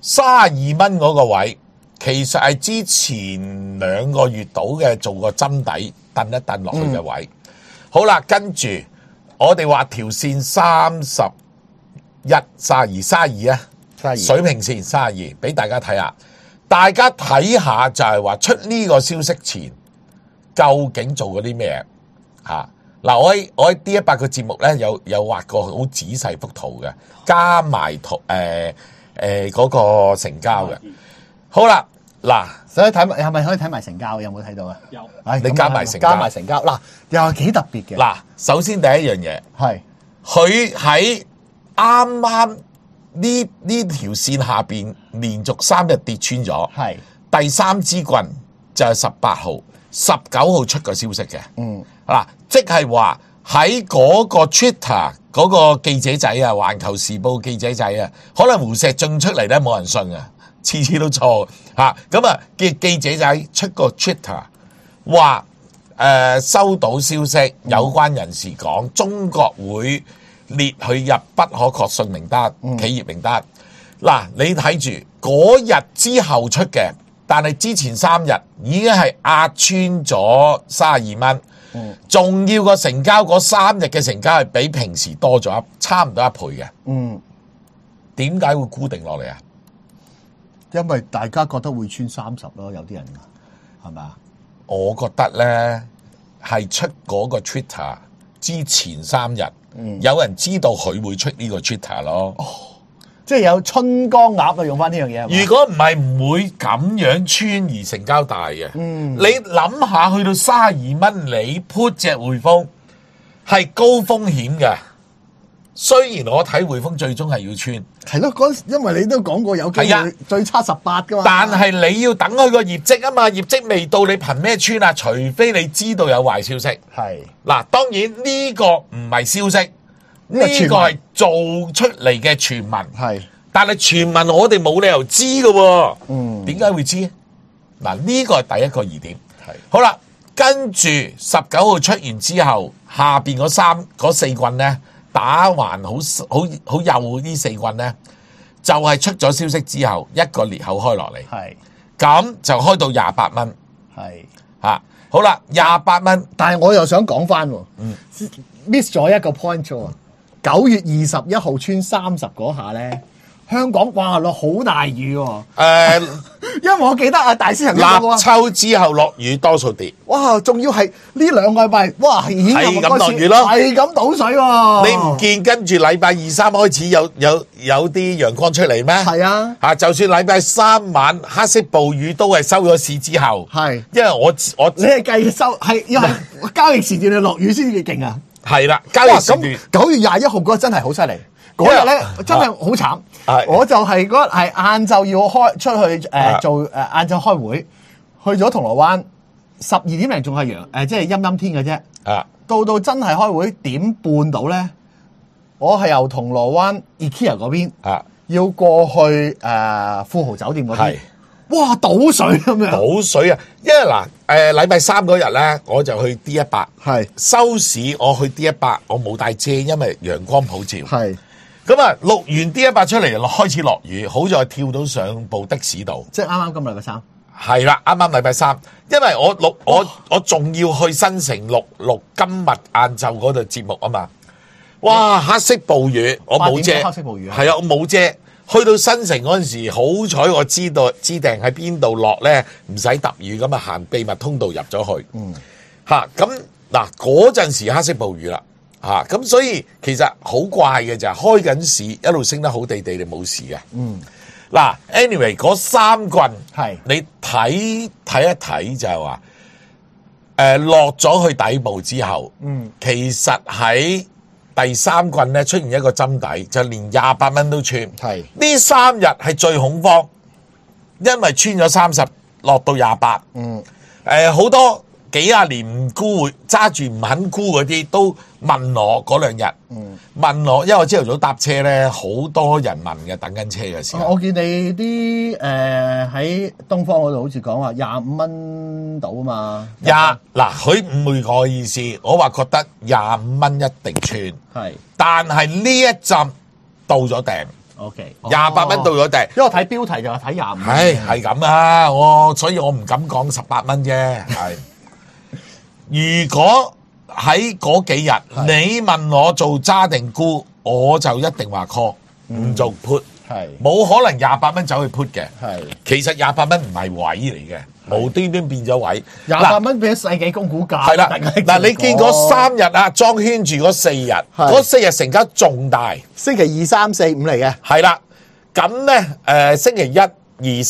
，32蚊嗰個位。其實係之前2個月到嘅做個針底，蹬一蹬落去嘅位。好啦，跟住我哋畫條線31、32啊，水平線32，俾大家睇下。大家睇下就係話出呢個消息前，究竟做過啲咩？嗱，我喺 D100個節目咧，有畫過好仔細幅圖嘅，加埋圖嗰個成交嘅。好啦，
嗱，
所以睇埋係咪可以睇埋成交？有冇睇到啊？
有，
你加埋成交，
加埋成交，嗱又係幾特別嘅。
嗱，首先第一樣嘢
係
佢喺啱啱呢條線下邊連續3日跌穿咗，
係
第3支棍就係18號、19號出個消息嘅。嗱，即係話喺嗰個 Twitter 嗰個記者仔啊，環球時報記者仔啊，可能胡錫進出嚟咧冇人信啊，次次都錯嚇。咁啊，記者仔出個 Twitter 話收到消息，有關人士講中國會列佢入不可確信名單、企業名單。嗱，你睇住嗰日之後出嘅，但係之前3日已經係壓穿咗32蚊。仲要個成交嗰3日嘅成交係比平時多咗差唔多1倍嘅。點解會固定落嚟啊？
因為大家覺得會穿30咯，有啲人係咪啊？
我覺得咧係出嗰個 Twitter 之前3日，有人知道佢會出呢個 Twitter 咯。
即係有春江鴨啊，用翻呢樣嘢。
如果唔係唔會咁樣穿而成交大嘅。你諗下去到32蚊，你 put 隻匯豐係高風險嘅。雖然我睇匯豐最終係要穿，
係咯，因為你都講過有機會最差18噶嘛。
但係你要等佢個業績啊嘛，業績未到，你憑咩穿啊？除非你知道有壞消息。
係
嗱，當然呢個唔係消息。呢個係做出嚟嘅傳聞，
係，但係
傳聞我哋冇理由知嘅喎。點解會知？嗱，呢個係第一個疑點。係，好啦，跟住19號出完之後，下邊嗰4棍咧打橫好幼呢4棍咧，就係出咗消息之後一個裂口開落嚟。
係，
咁就開到28蚊。
係，
嚇，好啦，28蚊，
但係我又想講翻，miss 咗一個 point 喎。9月21號穿30嗰下咧，香港哇落好大雨喎。因為我記得啊，大師兄
立秋之後落雨多數跌。
哇，仲要係呢2個禮拜，哇，已經
係咁落雨咯，
係咁倒水喎。
你唔見跟住禮拜2、3開始有啲陽光出嚟咩？
係啊，
就算禮拜3晚黑色暴雨都係收咗市之後。係，因為我
你係計收係因為交易時段你落雨先至勁啊。
係啦，交易時段
9月21號嗰日真係好犀利，嗰日咧真係好慘。我就係嗰日係晏晝要開出去做晏晝開會，去咗銅鑼灣12點零仲係陽即係陰陰天嘅啫。到真係開會點半到咧，我係由銅鑼灣 IKEA 嗰邊要過去富豪酒店嗰邊。哇！倒水咁樣，
倒水啊！因為嗱，禮拜3嗰日咧，我就去 D100，係收市我去 D100，我冇帶遮，因為陽光普照。係咁啊，錄完 D100出嚟，開始落雨，好在跳到上部的士度。
即係啱啱今日禮拜3。係
啦，啱啱禮拜3，因為我仲要去新城錄今日晏晝嗰度節目啊嘛。哇！黑色暴雨，我冇遮。
黑色暴雨啊！
係啊，我冇遮。去到新城嗰陣時，好彩我知定喺邊度落咧，唔使揼雨咁啊，行秘密通道入咗去。咁嗱嗰陣時黑色暴雨啦，咁所以其實好怪嘅就係開緊市一路升得好地地，你冇事嘅。嗱，anyway 嗰3棍係你睇一睇就係話，落咗去底部之後，其實喺第3棍咧出現一個針底，就連28蚊都穿。係呢3日係最恐慌，因為穿咗30，落到28。好多幾廿年唔沽會揸住唔肯沽嗰啲都問我嗰2日，問我，因為我朝頭早搭車咧，好多人問嘅，等緊車嘅時候。
我見你啲喺東方嗰度好似講話25蚊到啊嘛。
嗱，佢誤會我嘅意思，我話覺得25蚊一定穿，係，但係呢一陣到咗頂。OK， 28蚊到咗頂，
因為我睇標題就係睇25蚊。
係咁啊，所以我唔敢講18蚊啫。係，如果喺嗰幾日你問我做揸定沽，我就一定話 call，唔做 put。係，冇可能28蚊走去 put 嘅。係，其實28蚊唔係位嚟嘅，無端端變咗位。
28蚊變咗世紀供股價。
係啦，嗱，你見嗰3日啊，裝圈住嗰4日，嗰4日成交仲大。星期2、3、4、5嚟嘅。係啦，咁咧星期1、2、3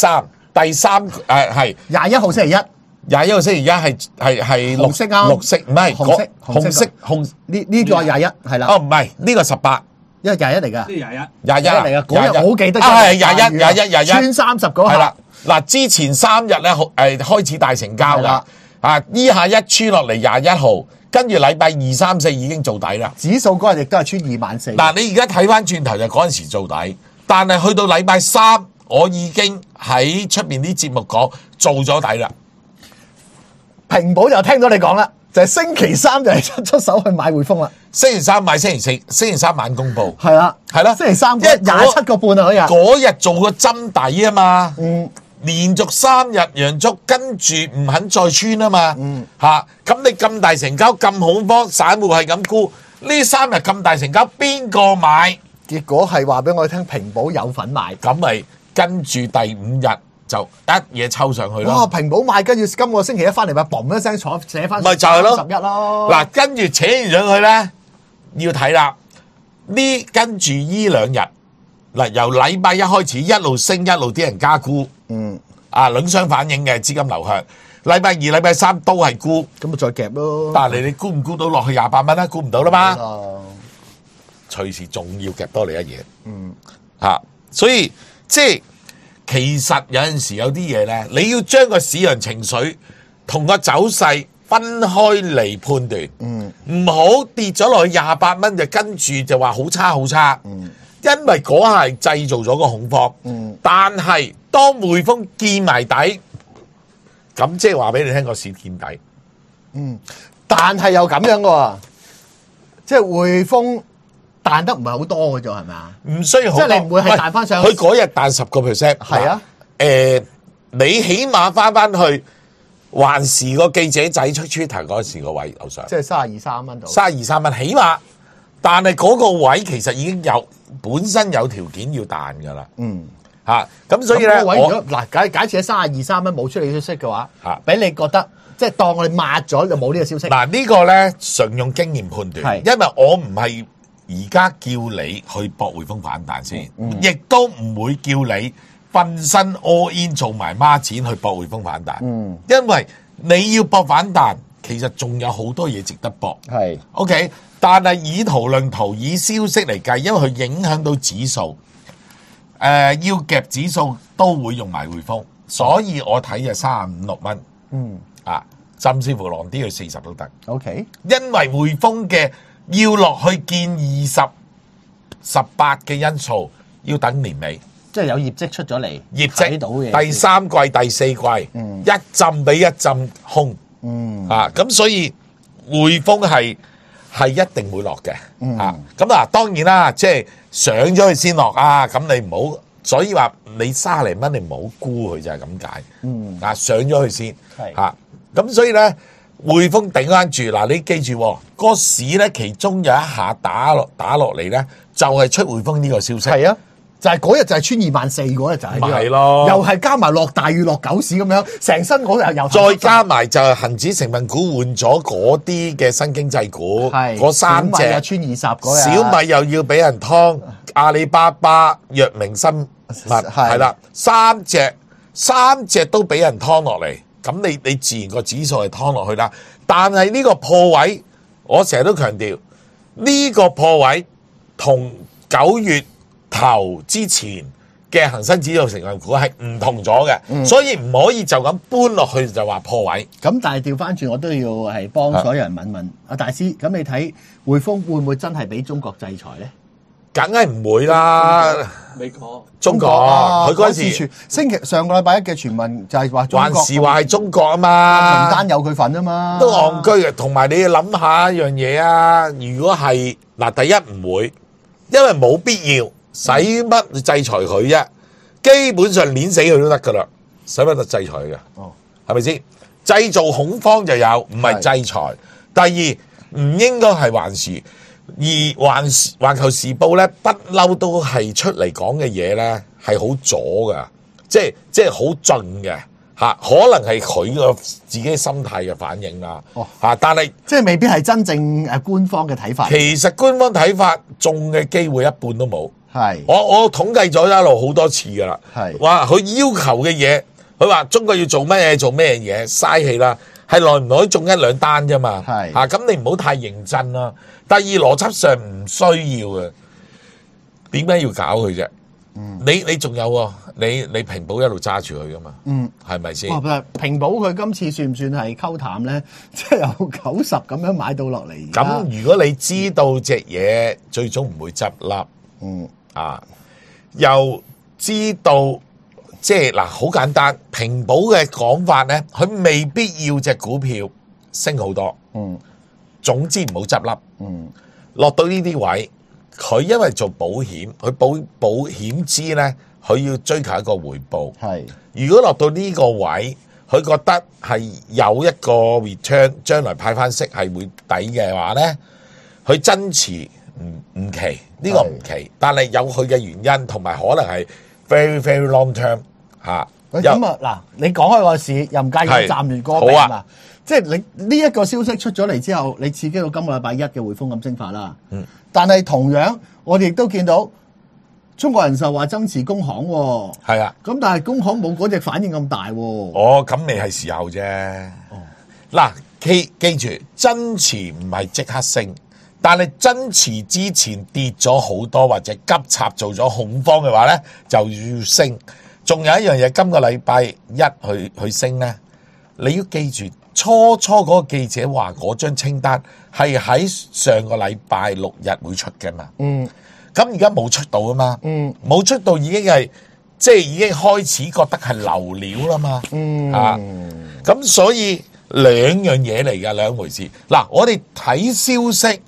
第三係
21號星期一。
21號星期一係
紅色啊，
綠色唔係紅色
呢個21係啦。
哦，唔係呢個18，
因為21嚟㗎，
21
嚟㗎。嗰日我好記得
係21
穿30嗰下。
係啦，嗱之前3日咧開始大成交㗎，呢下一穿落嚟21號，跟住禮拜2、3、4已經做底啦。
指數嗰日亦都係穿24,000。
嗱，你而家睇翻轉頭就嗰陣時做底，但係去到禮拜3，我已經喺出邊啲節目講做咗底啦。
平保就聽到你講啦，就係星期3就係出手去買匯豐啦。
星期3買，星期4、星期3晚公佈。
係啦，
係啦，
星期327個半啊
嗰日做個針底啊嘛。連續3日陽燭，跟住唔肯再穿啊嘛。咁你咁大成交咁恐慌，散戶係咁沽，呢3日咁大成交，邊個買？
結果係話俾我聽，平保有份買，
咁咪跟住第5日。就一嘢抽上去咯！
哇！平保買，跟住今個星期一翻嚟咪嘣一聲寫翻，
咪就係咯
11咯。
嗱，跟住扯完上去咧，要睇啦。跟住呢2日，嗱由禮拜1開始一路升，一路啲人加沽，兩相反應嘅資金流向。禮拜2、禮拜3都係沽，
咁咪再夾咯。
但係你沽唔沽到落去28蚊咧？沽唔到啦嘛，隨時仲要夾多你一嘢。所以即係。其實有陣時有啲嘢咧，你要將個市場情緒同個走勢分開嚟判斷，唔好跌咗落去28蚊就跟住就話好差好差，因為嗰下係製造咗個恐慌。但係當匯豐見埋底，咁即係話俾你聽個市見底。
但係又咁樣嘅喎，即係匯豐。彈得唔係好多嘅啫，係咪啊？唔
需要好多，
即係你唔會係彈翻上去。
佢嗰日彈10%，
係啊。
你起碼翻去還是個記者仔出 Twitter 嗰時個位樓上，
即係32、3蚊度。
32、3蚊起碼，但係嗰個位其實已經本身有條件要彈㗎啦。咁所以咧，
嗱假設喺32、3蚊冇出嚟消息嘅話，俾你覺得即係當我哋抹咗就冇呢個消息。
嗱呢個咧純用經驗判斷，因為我唔係。而家叫你去搏匯豐反彈先，亦都唔會叫你瞓身 all in 做埋孖展去搏匯豐反彈，因為你要搏反彈，其實仲有好多嘢值得搏。OK， 但係以圖論圖，以消息嚟計，因為佢影響到指數，要夾指數都會用埋匯豐，所以我睇就35、6蚊，甚至乎浪啲去40都得。
OK，
因為匯豐嘅。要落去見20、18嘅因素，要等年尾，
即係有業績出咗嚟，
業績
到嘅
第3季、第4季，一浸比一浸空，咁所以匯豐係一定會落嘅，咁當然啦，即係上咗去先落啊，咁你唔好，所以話你30零蚊你唔好沽佢就係咁解，上咗去先，咁所以咧。匯豐頂翻住，嗱你記住，個市咧其中有一下打落嚟咧，就係出匯豐呢個消息。係啊，就係嗰日就係穿24嗰日就係。係咯，又係加埋落大雨落狗屎咁樣，成身嗰日又。再加埋就係恒指成分股換咗嗰啲嘅新經濟股，嗰3隻。小米穿20嗰日。小米又要俾人劏，阿里巴巴、藥明生物係啦，3隻都俾人劏落嚟。咁你自然個指數係劏落去啦，但係呢個破位，我成日都強調呢個破位同9月頭之前嘅恒生指數成分股係唔同咗嘅，所以唔可以就咁搬落去就話破位。咁但係調翻轉，我都要係幫所有人問問阿大師，咁你睇匯豐會唔會真係俾中國制裁咧？梗係唔會啦，美國、中國，佢嗰陣時上個禮拜1嘅傳聞就係話中國，還是話係中國啊嘛，名單有佢份啊嘛，都戇居嘅。同埋你要諗下一樣嘢啊，如果係嗱，第一唔會，因為冇必要，使乜制裁佢啫？基本上碾死佢都得噶啦，使乜得制裁佢嘅？哦，係咪先？製造恐慌就有，唔係制裁。第二，唔應該係還是。而環球時報咧，不嬲都係出嚟講嘅嘢咧，係好左噶，即係好盡嘅嚇，可能係佢個自己心態嘅反應啦嚇，但係即係未必係真正官方嘅睇法。其實官方睇法中嘅機會一半都冇。係我統計咗一路好多次噶啦，係話佢要求嘅嘢佢話中國要做乜嘢做咩嘢，嘥氣啦，係耐唔耐中一兩單啫嘛。
係
咁你唔好太認真啦。第二邏輯上唔需要嘅，點解要搞佢啫？你仲有喎？你平保一路揸住佢噶嘛？係咪先？
平保佢今次算唔算係溝淡咧？即係由90咁樣買到落嚟。
咁如果你知道隻嘢最終唔會執笠，又知道即係嗱，好簡單，平保嘅講法咧，佢未必要隻股票升好多。總之唔好執笠。落到呢啲位。佢因為做保險，佢保險資咧，佢要追求一個回報。係，如果落到呢個位，佢覺得係有一個 return， 將來派翻息係會抵嘅話咧，佢增持唔奇，呢個唔奇，但係有佢嘅原因，同埋可能係 very very long term 嚇。
咁嗱，你講開個市，又唔介意暫完個病啊？即係你呢一個消息出咗嚟之後，你刺激到今個禮拜一嘅匯豐咁升法啦。但係同樣，我哋亦都見到中國人壽話增持工行喎。係啊，咁但係工行冇嗰隻反應咁大喎。咁未係時候啫。嗱，記住，增持唔係即刻升，但係增持之前跌咗好多或者急插做咗恐慌嘅話咧，就要升。仲有一樣嘢，今個禮拜一去升咧，你要記住。初嗰個記者話嗰張清單係喺上個禮拜6日會出嘅嘛，咁而家冇出到啊嘛，冇出到已經係即係已經開始覺得係流料啦嘛，咁所以兩樣嘢嚟㗎，兩回事。嗱，我哋睇消息，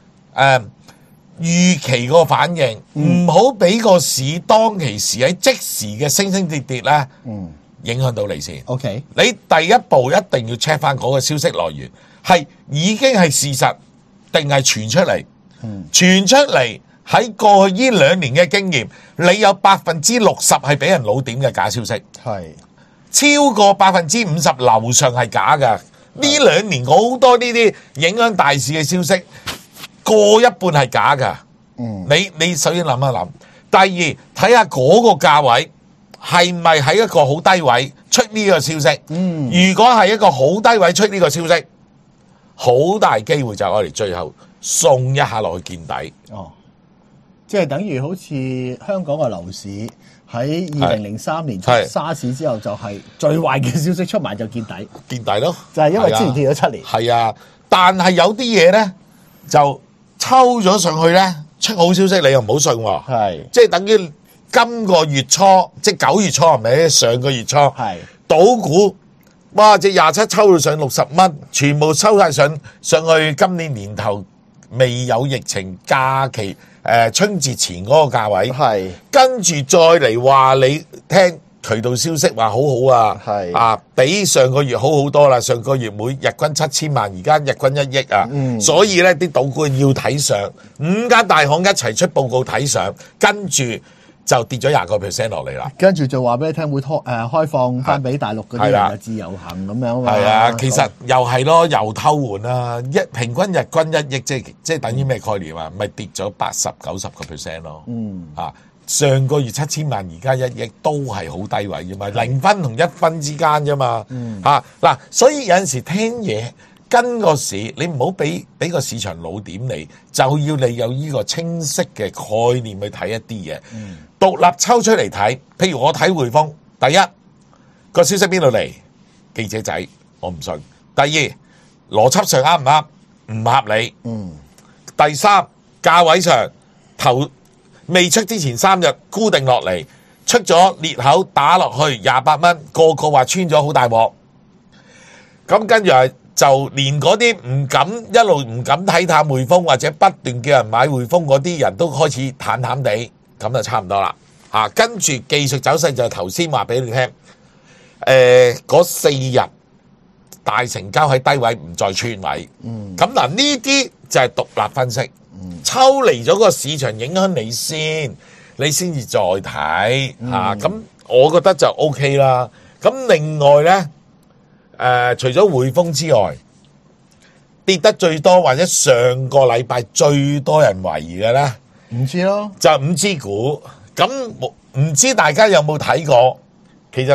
預期個反應，唔好俾個市當其時喺即時嘅升升跌跌咧。影響到你先。OK， 你第一步一定要 check 翻嗰個消息來源，係已經係事實定係傳出嚟？傳出嚟喺過去呢2年嘅經驗，你有60%係俾人老點嘅假消息，係超過50%樓上係假㗎。呢2年好多呢啲影響大市嘅消息，過一半係假㗎。你首先諗一諗，第二睇下嗰個價位。係咪喺一個好低位出呢個消息？如果係一個好低位出呢個消息，好大機會就我哋最後送一下落去見底。即係等於好似香港嘅樓市喺2003年出沙士之後，就係最壞嘅消息出埋就見底，見底咯。就係因為之前跌咗7年。係啊，但係有啲嘢咧就抽咗上去咧，出好消息你又唔好信喎。係，即係等於。今個月初，即係9月初係咪？上個月初，係賭股，哇！隻27抽到上60蚊，全部抽晒上去。今年年頭未有疫情假期，春節前嗰個價位，係跟住再嚟話你聽渠道消息話好好啊，係啊，比上個月好好多啦。上個月每日均7000萬，而家日均1億啊，所以咧啲賭股要睇上，5間大行一齊出報告睇上，跟住。就跌咗20% 落嚟啦，跟住就話俾你聽會開放翻俾大陸嗰啲人自由行咁樣。係啊，其實又係咯，又偷換啦，平均日均1億，即係等於咩概念啊？咪跌咗80-90% 咯。上個月7000萬，而家1億都係好低位啫嘛，0分同1分之間啫嘛。嗱，所以有陣時聽嘢。跟個市，你唔好俾個市場老點你，就要你有呢個清晰嘅概念去睇一啲嘢。獨立抽出嚟睇，譬如我睇匯豐，第一個消息邊度嚟？記者仔，我唔信。第二邏輯上啱唔啱？唔合理。第三價位上頭未出之前3日固定落嚟，出咗裂口打落去28蚊，個個話穿咗好大鑊。咁跟住就連嗰啲一路唔敢睇淡匯豐或者不斷叫人買匯豐嗰啲人都開始淡淡地，咁就差唔多啦。跟住技術走勢就頭先話俾你聽，嗰4日大成交喺低位唔再穿位。咁嗱，呢啲就係獨立分析，抽離咗個市場影響你先，你先至再睇嚇。咁我覺得就 OK 啦。咁另外呢。除咗匯豐之外，跌得最多或者上個禮拜最多人懷疑嘅咧，5G咯，就5G股。咁唔知大家有冇睇過？其實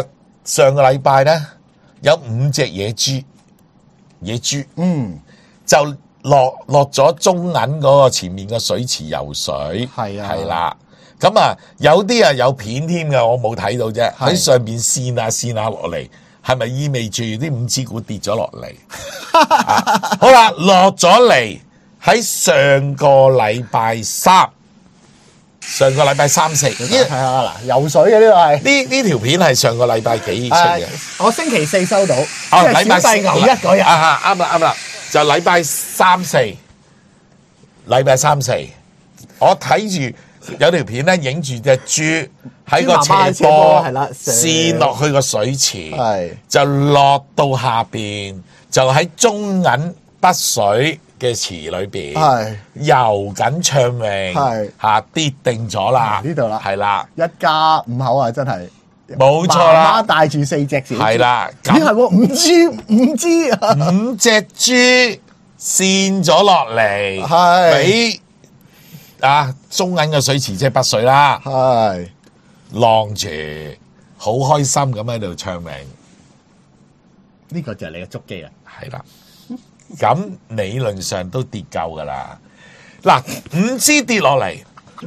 上個禮拜咧有5隻野豬，就落咗中銀嗰個前面個水池游水，係啦。咁啊，有啲啊有片添嘅，我冇睇到啫。喺上邊跣下落嚟，係咪意味住啲5支股跌咗落嚟？好啦，落咗嚟喺上個禮拜三、4，
係啊嗱，游水嘅呢個係
呢條片係上個禮拜幾出嘅？
我星期4收到，
禮拜
小弟牛一嗰日
啱啦，就禮拜三四，我睇住。有條片咧，影住隻豬喺個斜坡跣落去個水池，就落到下邊，就喺中銀北水嘅池裏邊游緊暢泳，跌定咗啦。
呢度啦，
係啦，
一家5口啊，真係
冇錯啦。
媽媽帶住4隻小豬，
係啦，
咦係喎，5隻
豬跣咗落嚟，俾中銀嘅水池即係北水啦，浪住，好開心咁喺度暢泳。
呢個就係你嘅足跡啦。
係啦，咁理論上都跌夠噶啦。嗱，5支跌落嚟，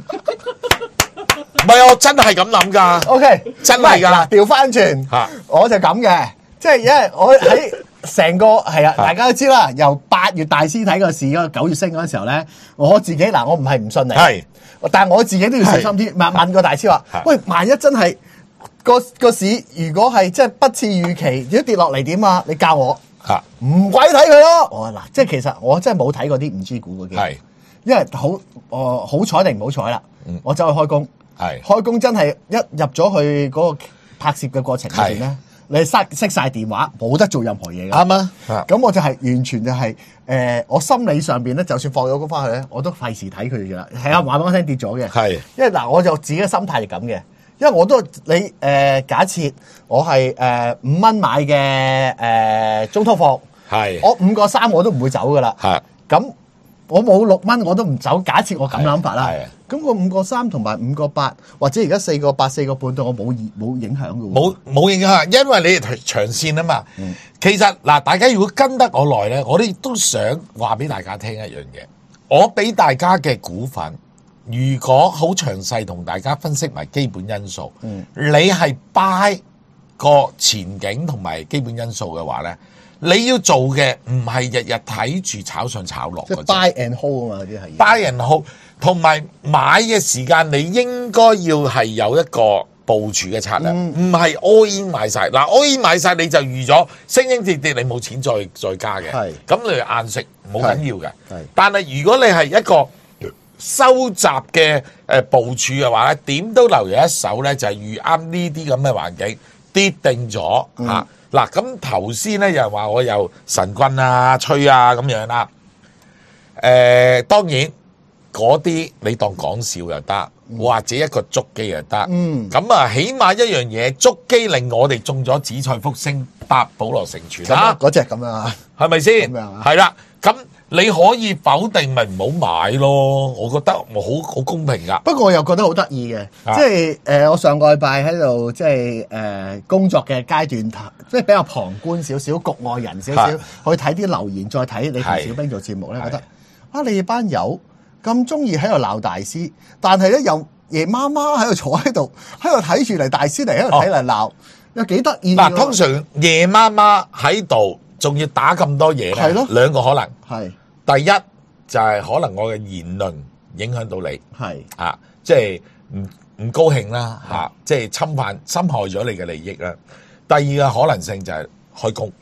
唔係我真係咁諗噶。
OK，
真係噶。
調翻轉，我就咁嘅，即係因為我喺。成個係啊，大家都知啦。由8月大師睇個市嗰個9月升嗰陣時候咧，我自己我唔係唔信你，但係我自己都要小心啲。問個大師話：喂，萬一真係個市如果係即係不似預期，如果跌落嚟點啊？你教我唔鬼睇佢咯。我話嗱，即係其實我真係冇睇過啲5G 股嗰啲，因為好彩定唔好彩啦。我走去開工，開工真係一入咗去嗰個拍攝嘅過程裏邊咧。你熄晒電話，冇得做任何嘢㗎。啱啊！咁我就係完全就係我心理上邊咧，就算放咗工翻去咧，我都費事睇佢㗎啦。係啊，話俾我聽跌咗嘅。因為嗱，我就自己嘅心態係咁嘅。因為我都你假設我係5蚊買嘅中通貨，我5個3我都唔會走㗎啦。咁我冇6蚊我都唔走。假設我咁諗法啦。咁個5個3同埋5個8，或者而家4個8、4個半對我冇影響嘅喎。
冇影響，因為你係長線啊嘛。其實嗱，大家如果跟得我耐咧，我哋都想話俾大家聽一樣嘢。我俾大家嘅股份，如果好詳細同大家分析埋基本因素，你係 buy 個前景同埋基本因素嘅話咧，你要做嘅唔係日日睇住炒上炒落。即係
buy and hold 啊嘛，啲係
buy and hold。同埋買嘅時間，你應該要係有一個部署嘅策略，唔係 all in 買晒。嗱，all in 買晒你就預咗升升跌跌，你冇錢再加嘅。咁你硬食冇緊要嘅。但係如果你係一個收集嘅部署嘅話咧，點都留有一手咧，就係預啱呢啲咁嘅環境跌定咗嚇。嗱，咁頭先咧又話我有神棍啊、吹啊咁樣啦。當然。嗰啲你當講笑又得，或者一個捉機又得。咁啊，起碼一樣嘢，捉機令我哋中咗紫菜福星搭保羅成全啦。
嗰隻咁樣啊，
係咪先？係啦，咁你可以否定咪唔好買咯？我覺得我好公平噶。
不過我又覺得好得意嘅，即係我上個禮拜喺度即係工作嘅階段，即係比較旁觀少少，局外人少少去睇啲留言，再睇你同小兵做節目咧，覺得你哋班友咁中意喺度鬧大師，但係咧又夜媽媽喺度坐喺度睇住嚟大師嚟喺度睇嚟鬧，又幾得意。
嗱，通常夜媽媽喺度仲要打咁多嘢咧，兩個可能。第一就係可能我嘅言論影響到你，即係唔高興啦，即係侵害咗你嘅利益啦。第二個可能性就係開工。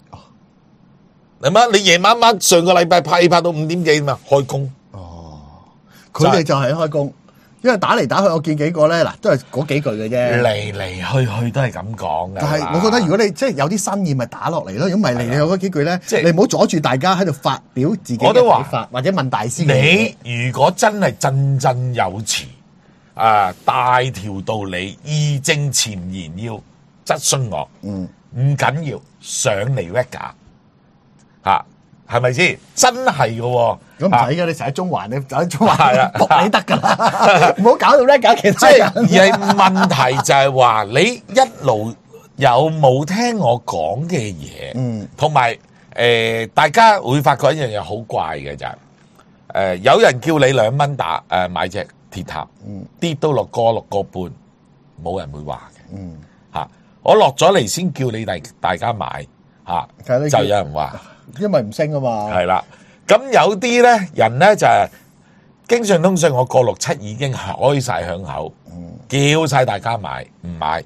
你夜媽媽上個禮拜拍到5點幾嘛，開工。
佢哋就係開工，因為打嚟打去，我見幾個咧，嗱都係嗰幾句嘅啫，
嚟嚟去去都係咁講嘅。
但係我覺得如果你即係有啲新意，咪打落嚟咯。如果唔係嚟嚟去嗰幾句咧，你唔好阻住大家喺度發表自己嘅睇法，或者問大師。
你如果真係振振有詞大條道理、義正詞嚴要質詢我，唔緊要上嚟 Vega 嚇，係咪先？真係嘅喎。咁唔使嘅，你成日喺中環，你走喺中環仆你得㗎啦，唔好搞到咧搞其他人。而係問題就係話你一路有冇聽我講嘅嘢？同埋大家會發覺一樣嘢好怪嘅就係有人叫你2蚊買隻鐵塔，跌到落6個半，冇人會話嘅。我落咗嚟先叫你大家買就有人話，
因為唔升啊嘛。
係啦，咁有啲咧人咧就係經常通訊，我過6.7已經開晒響口，叫晒大家買，唔買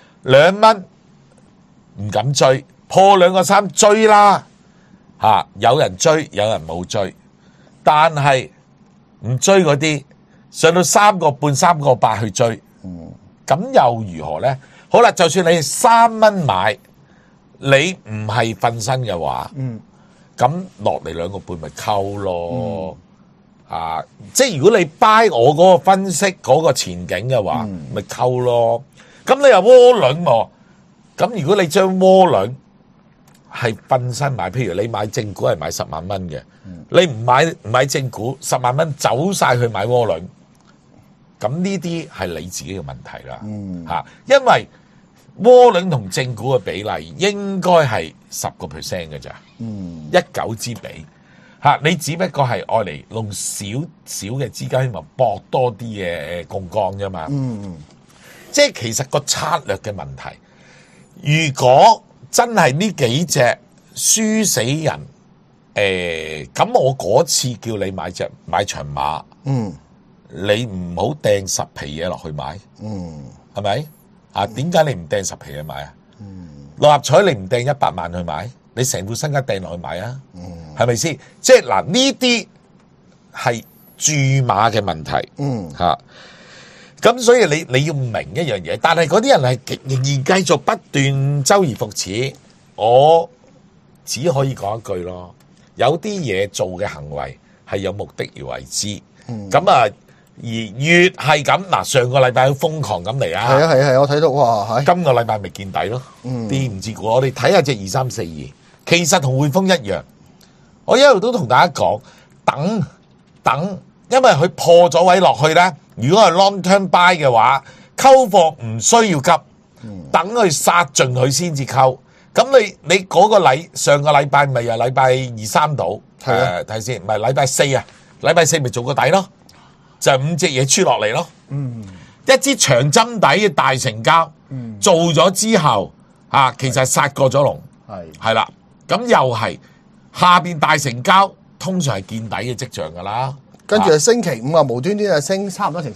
2蚊。唔敢追，破2個3追啦，有人追，有人冇追，但係唔追嗰啲上到3個半、3個8去追，咁又如何呢？好啦，就算你3蚊買，你唔係瞓身嘅話，咁落嚟2個半咪溝咯，即係如果你 buy 我嗰個分析嗰個前景嘅話，咪溝咯。咁你又窩輪喎。咁如果你將窩輪係瞓身買，譬如你買正股係買10萬蚊嘅，你唔買正股10萬蚊走晒去買窩輪，咁呢啲係你自己嘅問題啦。因為窩輪同正股嘅比例應該係10% 嘅咋，1:9之比。你只不過係愛嚟用少少嘅資金希望博多啲嘅槓桿啫嘛。即係其實個策略嘅問題。如果真係呢幾隻輸死人，咁我嗰次叫你買長碼，你唔好掟10皮嘢落去買，係咪？點解你唔掟10皮嘢買啊？6合彩你唔掟100萬去買，你成副身家掟落去買啊？係咪先？即係嗱，呢啲係注碼嘅問題，咁所以你要明一樣嘢，但係嗰啲人係仍然繼續不斷周而復始，我只可以講一句咯。有啲嘢做嘅行為係有目的而為之，咁而越係咁嗱，上個禮拜瘋狂咁嚟啊！
係，我睇到哇，
今個禮拜咪見底咯，啲唔知股，我哋睇下隻2342，其實同匯豐一樣，我一路都同大家講，等，因為佢破咗位落去咧。如果係 long term buy 嘅話，溝貨唔需要急，等佢殺盡佢先至溝。咁你嗰個上個禮拜咪又禮拜2、3度，睇先，唔係禮拜4啊，禮拜4咪做個底咯，就係5隻嘢出落嚟咯。一支長針底嘅大成交，做咗之後其實殺過咗龍，係啦，咁又係下邊大成交，通常係見底嘅跡象噶啦。
跟住星期5無端端升差唔多成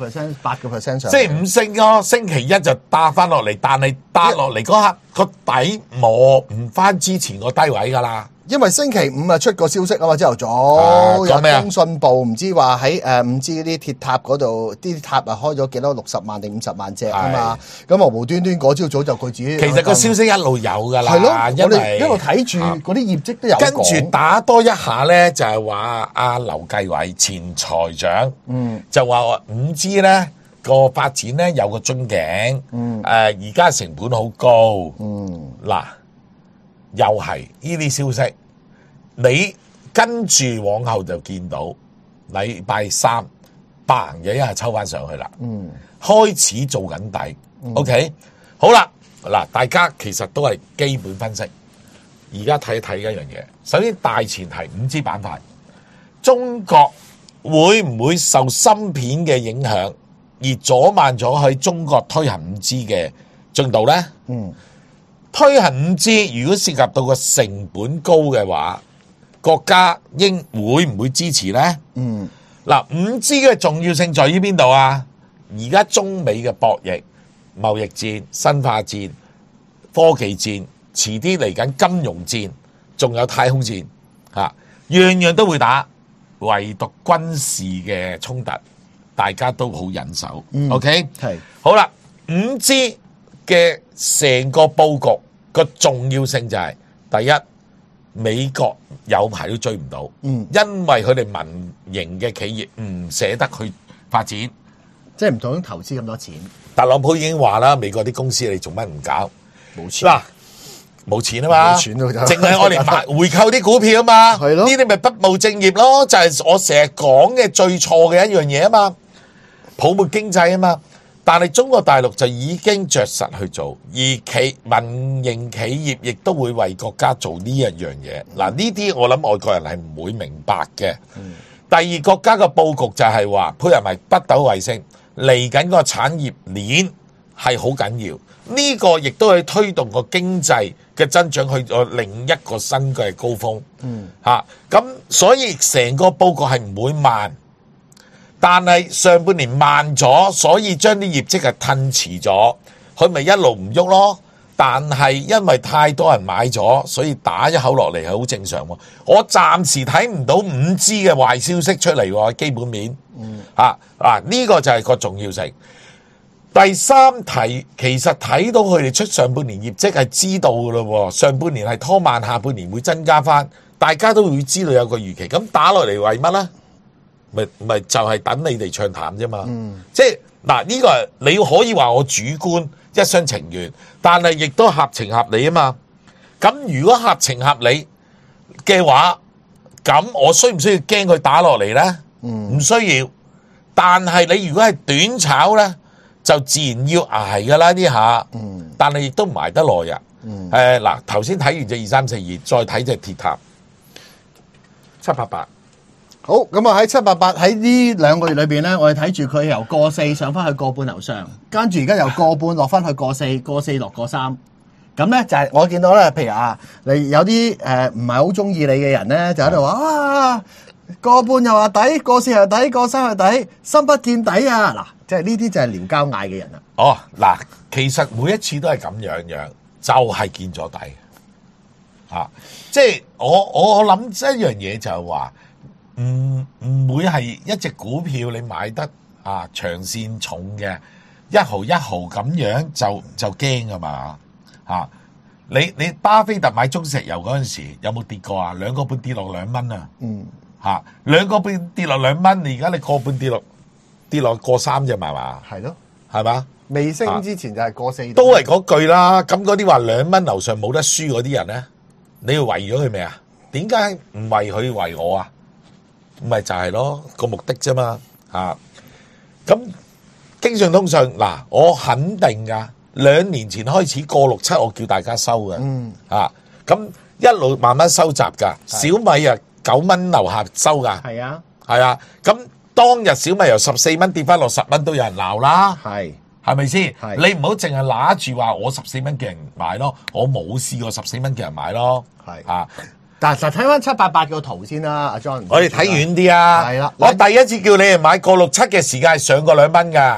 10%、8% 上。
星期5升咯，星期1就打翻落嚟，但係打落嚟嗰刻個底磨唔翻之前個低位噶啦。
因為星期5出個消息啊嘛，朝頭早有通訊部唔知話喺5G 嗰啲鐵塔嗰度，啲塔開咗幾多60萬定50萬隻啊嘛，咁無端端嗰朝早就佢自己。其
實個消息一路有噶啦，
係咯，我哋一路睇住嗰啲業績都有講。
跟住打多一下咧，就係話阿劉繼偉前財長，就話5G 咧個發展咧有個樽頸，而家成本好高，嗱。又係呢啲消息，你跟住往後就見到禮拜3嘭嘅一下抽翻上去啦，開始做緊底，OK， 好啦，嗱，大家其實都係基本分析，而家睇一樣嘢。首先大前提5G 板塊，中國會唔會受芯片嘅影響而阻慢咗喺中國推行5G 嘅進度呢？推行5G，如果涉及到個成本高嘅話，國家會唔會支持呢？嗱，5G 嘅重要性在於邊度啊？而家中美嘅博弈、貿易戰、生化戰、科技戰，遲啲嚟緊金融戰，仲有太空戰，樣樣都會打，唯獨軍事嘅衝突，大家都好忍手。OK， 係好啦，5G。嘅成個佈局個重要性就係第一，美國有排都追唔到，因為佢哋民營嘅企業唔捨得去發展，
即係唔想投資咁多錢。
特朗普已經話啦，美國啲公司你做乜唔搞？
冇錢
嗱，冇錢啊嘛，
冇錢咯，
淨係我哋買回購啲股票啊嘛，係咯，呢啲咪不務正業咯，就係我成日講嘅最錯嘅一樣嘢啊嘛，泡沫經濟啊嘛。 但係中國大陸就已經着實去做，而民營企業亦都會為國家做呢一樣嘢。嗱，呢啲我諗外國人係唔會明白嘅。第二，國家嘅佈局就係話配合埋北斗衛星，嚟緊個產業鏈係好緊要。呢個亦都係推動個經濟嘅增長去到另一個新嘅高峰。咁所以成個佈局係唔會慢。但係上半年慢咗，所以將啲業績係褪遲咗，佢咪一路唔喐咯。但係因為太多人買咗，所以打一口落嚟係好正常喎。我暫時睇唔到 5G 嘅壞消息出嚟喎，基本面。呢個就係個重要性。第三題其實睇到佢哋出上半年業績係知道㗎咯喎，上半年係拖慢，下半年會增加返，大家都會知道有個預期。咁打落嚟為乜呢？咪就係等你哋唱淡啫嘛，即係嗱呢個你可以話我主觀一廂情願，但係亦都合情合理啊嘛。咁如果合情合理嘅話，咁我需唔需要驚佢打落嚟呢？唔需要。但係你如果係短炒呢，就自然要捱噶啦呢下。但係亦都唔捱得耐啊。嗱，頭先睇完隻2342，再睇隻鐵塔788。
好，咁啊喺788喺呢2個月裏邊咧，我哋睇住佢由個4上翻去個半樓上，跟住而家由個半落翻去個4，個4落個3。咁咧就係我見到咧，譬如你有啲唔係好中意你嘅人咧，就喺度話啊，個半又話抵，個4又抵，個3又抵，深不見底啊！嗱，即係呢啲就係撩交嗌嘅人啦。
嗱，其實每一次都係咁樣，就係見咗底。即係我諗一樣嘢就係話。唔會係一隻股票你買得長線重嘅一毫咁樣就驚噶嘛。你巴菲特買中石油嗰陣時有冇跌過啊？2個半跌落2蚊啊！2個半跌落2蚊，你而家你個半跌落個3啫嘛？
係咯，
係嘛？
未升之前就係個4，
都係嗰句啦。咁嗰啲話2蚊樓上冇得輸嗰啲人咧，你要為咗佢未啊？點解唔為佢為我啊？咪就係咯，個目的啫嘛。咁京信通訊嗱，我肯定噶，2年前開始過6.7，我叫大家收嘅。咁一路慢慢收集噶。小米啊9蚊樓下收噶。係啊。咁當日小米由14蚊跌翻落10蚊，都有人鬧啦。係咪先？你唔好淨係拿住話我14蚊叫人買咯，我冇試過14蚊叫人買咯。
但係睇翻788個圖先啦，阿 John。
我哋睇遠啲啊！係啦，我第一次叫你哋買過6.7嘅時間係上過2蚊㗎。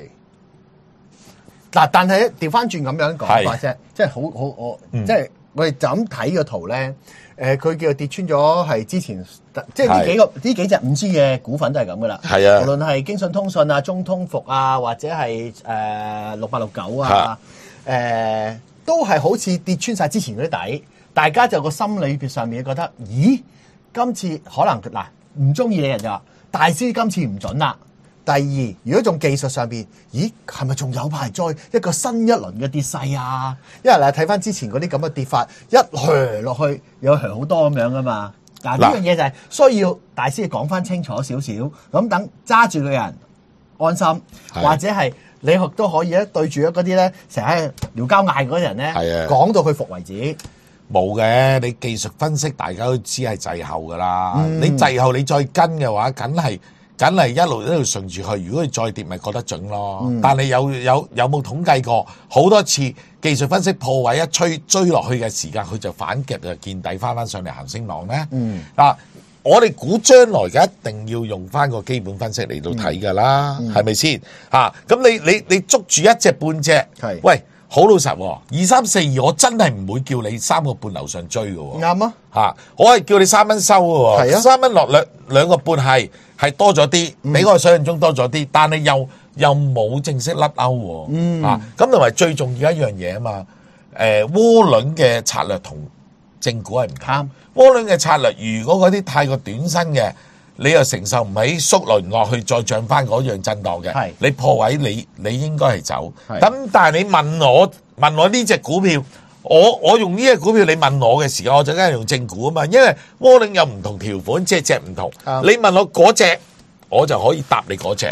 嗱，但係調翻轉咁樣講法啫，即係好即係我哋就咁睇個圖咧。佢叫跌穿咗係之前，即係呢幾隻 5G 嘅股份都係咁噶啦。係啊，無論係京信通訊啊、中通服啊，或者係6869啊，都係好似跌穿晒之前嗰啲底。大家就個心理上面覺得，咦？今次可能嗱唔中意你人就話，大師今次唔準啦。第二，如果仲技術上邊，咦？係咪仲有排再一個新一輪嘅跌勢啊？因為你睇翻之前嗰啲咁嘅跌法，一hö落去有hö好多咁樣噶嘛。嗱，呢樣嘢就係需要大師講翻清楚少少，咁等揸住嘅人安心，或者係你都可以咧對住嗰啲咧成日撩交嗌嗰啲人咧，講到佢服為止。
冇嘅，你技術分析大家都知係滯後噶啦。你滯後你再跟嘅話，梗係一路順住去。如果佢再跌，咪覺得準咯。但係有冇統計過好多次技術分析破位一追落去嘅時間，佢就反夾就見底翻上嚟行升浪咧？嗱，我哋估將來嘅一定要用翻個基本分析嚟到睇噶啦，係咪先？咁你捉住一隻半隻，喂。好老實喎，2342我真係唔會叫你3個半樓上追嘅喎。啱啊，我係叫你3蚊收嘅喎。3蚊落兩個半係多咗啲，比我想象中多咗啲，但係又冇正式甩鈎喎。咁同埋最重要一樣嘢啊嘛，窩輪嘅策略同正股係唔啱。窩輪嘅策略，如果嗰啲太過短身嘅，你又承受唔起縮輪落去再漲翻嗰樣震盪嘅，你破位你應該係走。咁但係你問我呢隻股票，我用呢隻股票，你問我嘅時間，我就梗係用正股啊嘛，因為窩輪有唔同條款，隻唔同。你問我嗰隻，我就可以答你嗰隻。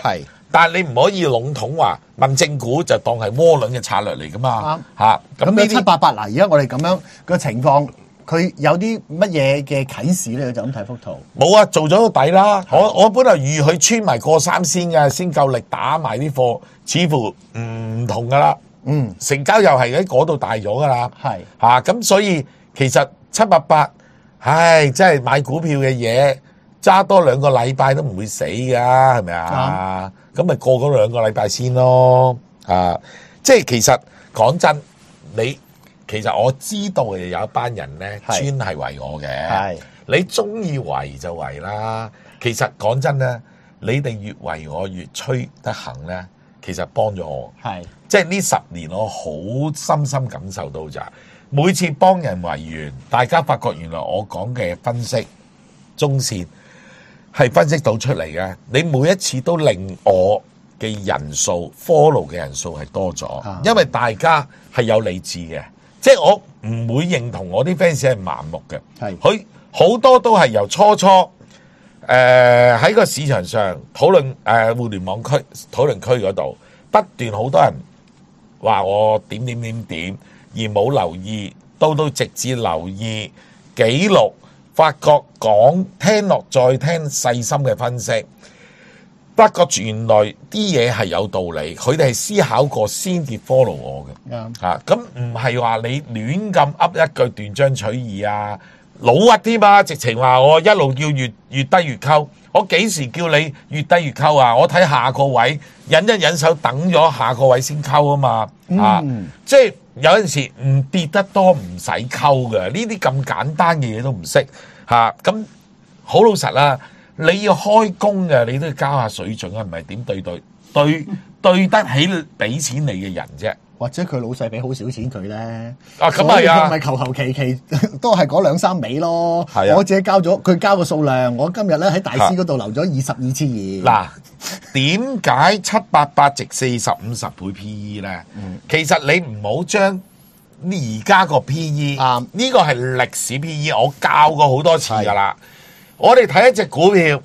但係你唔可以籠統話問正股就當係窩輪嘅策略嚟噶嘛嚇。
咁你788嗱，而家我哋咁樣個情況，佢有啲乜嘢嘅啟示咧？就咁睇幅圖。
冇啊，做咗個底啦。我本來預佢穿埋過3先嘅，先夠力打埋啲貨，似乎唔同噶啦。成交又係喺嗰度大咗噶啦。係嚇，咁所以其實788，唉，真係買股票嘅嘢，揸多2個禮拜都唔會死噶，係咪啊？咁咪過嗰2個禮拜先咯。即係其實講真，其實我知道嘅有一班人咧，專係圍我嘅。你中意圍就圍啦。其實講真咧，你哋越圍我越吹得行咧，其實幫咗我。即係呢10年我好深深感受到咋。每次幫人圍完，大家發覺原來我講嘅分析中線係分析到出嚟嘅。你每一次都令我嘅人數 follow 嘅人數係多咗，因為大家係有理智嘅。即係我唔會認同我啲 fans 係盲目嘅，佢好多都係由初喺個市場上討論互聯網區討論區嗰度不斷好多人話我點，而冇留意，到直至留意記錄，發覺講聽落再聽細心嘅分析，發覺原來啲嘢係有道理，佢哋係思考過先至 follow 我嘅。咁唔係話你亂咁噏一句斷章取義啊，老屈添嘛，直情話我一路要越低越溝，我幾時叫你越低越溝啊？我睇下個位，忍一忍手等咗下個位先溝啊嘛。即係有陣時唔跌得多唔使溝嘅，呢啲咁簡單嘅嘢都唔識咁好老實啦。你要開工嘅，你都要交下水準啊，唔係點對得起俾錢你嘅人啫？或者佢老細俾好少錢佢咧？咁係啊，咪求求其都係嗰2-3尾咯。我自己交咗，佢交個數量，我今日咧喺大師嗰度留咗22次言。嗱，點解788值40-50倍 PE 咧？其實你唔好將而家個 PE，呢個係歷史 PE，我教過好多次噶啦。我哋睇一隻股票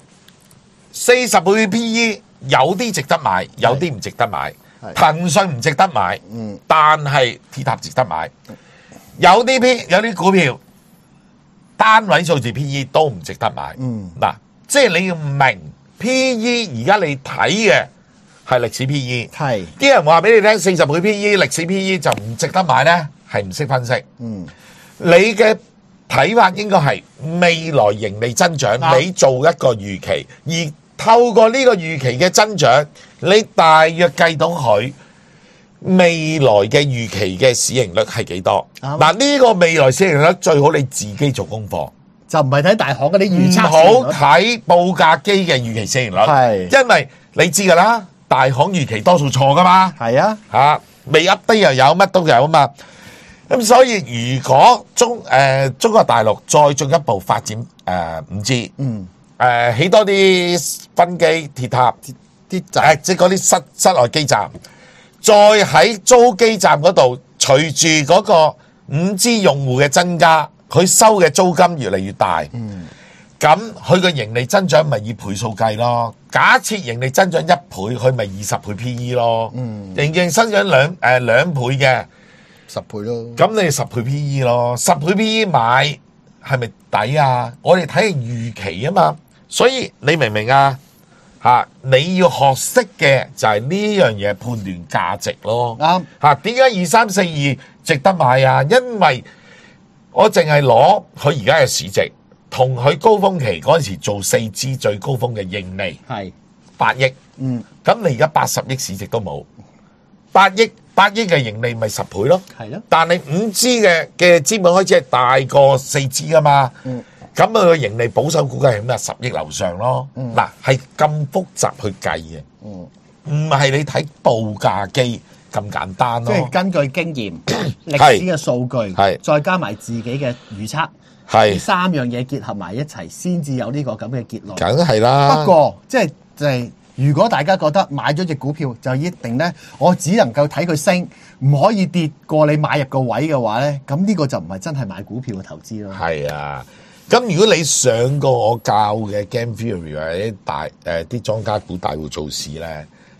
40倍 PE， 有啲值得買，有啲唔值得買。騰訊唔值得買，但係鐵塔值得買。有啲股票單位數字 PE 都唔值得買。嗱，即係你要明 PE， 而家你睇嘅係歷史 PE。啲人話俾你聽40倍 PE 歷史 PE 就唔值得買咧，係唔識分析。你嘅睇法應該係未來盈利增長，你做一個預期，而透過呢個預期嘅增長，你大約計到佢未來嘅預期嘅市盈率係幾多？嗱，呢個未來市盈率最好你自己做功課，就唔係睇大行嗰啲預測，唔好睇報價機嘅預期市盈率，因為你知噶啦，大行預期多數錯噶嘛，未 update 又有乜都有啊嘛。咁所以如果中國大陸再進一步發展5G，起多啲分機鐵塔，即係嗰啲室內基站，再喺租基站嗰度，隨住嗰個5G 用戶嘅增加，佢收嘅租金越嚟越大，咁佢個盈利增長咪以倍數計咯。假設盈利增長1倍，佢咪20倍 PE 咯。盈利增長2倍嘅10倍咯。咁你10倍 PE 咯，10倍 PE 買係咪抵啊？我哋睇係預期啊嘛。所以你明唔明啊？你要學識嘅就係呢樣嘢判斷價值咯。點解2342值得買啊？因為我淨係攞佢而家嘅市值同佢高峰期嗰陣時做4G最高峰嘅盈利係8億。咁你而家80億市值都冇，8億嘅盈利咪10倍咯。係咯。但係5G 嘅資本開支係大過4G 啊嘛。咁佢個盈利保守估計係咩？10億樓上咯。嗱，係咁複雜去計嘅，唔係你睇報價機咁簡單咯。即係根據經驗、歷史嘅數據，再加埋自己嘅預測，係3樣嘢結合埋一齊，先至有呢個咁嘅結論。梗係啦。不過即係如果大家覺得買咗隻股票就一定咧，我只能夠睇佢升，唔可以跌過你買入個位嘅話咧，咁呢個就唔係真係買股票嘅投資咯。係啊。咁如果你上過我教嘅 Game Theory 或者啲莊家股大戶做市咧，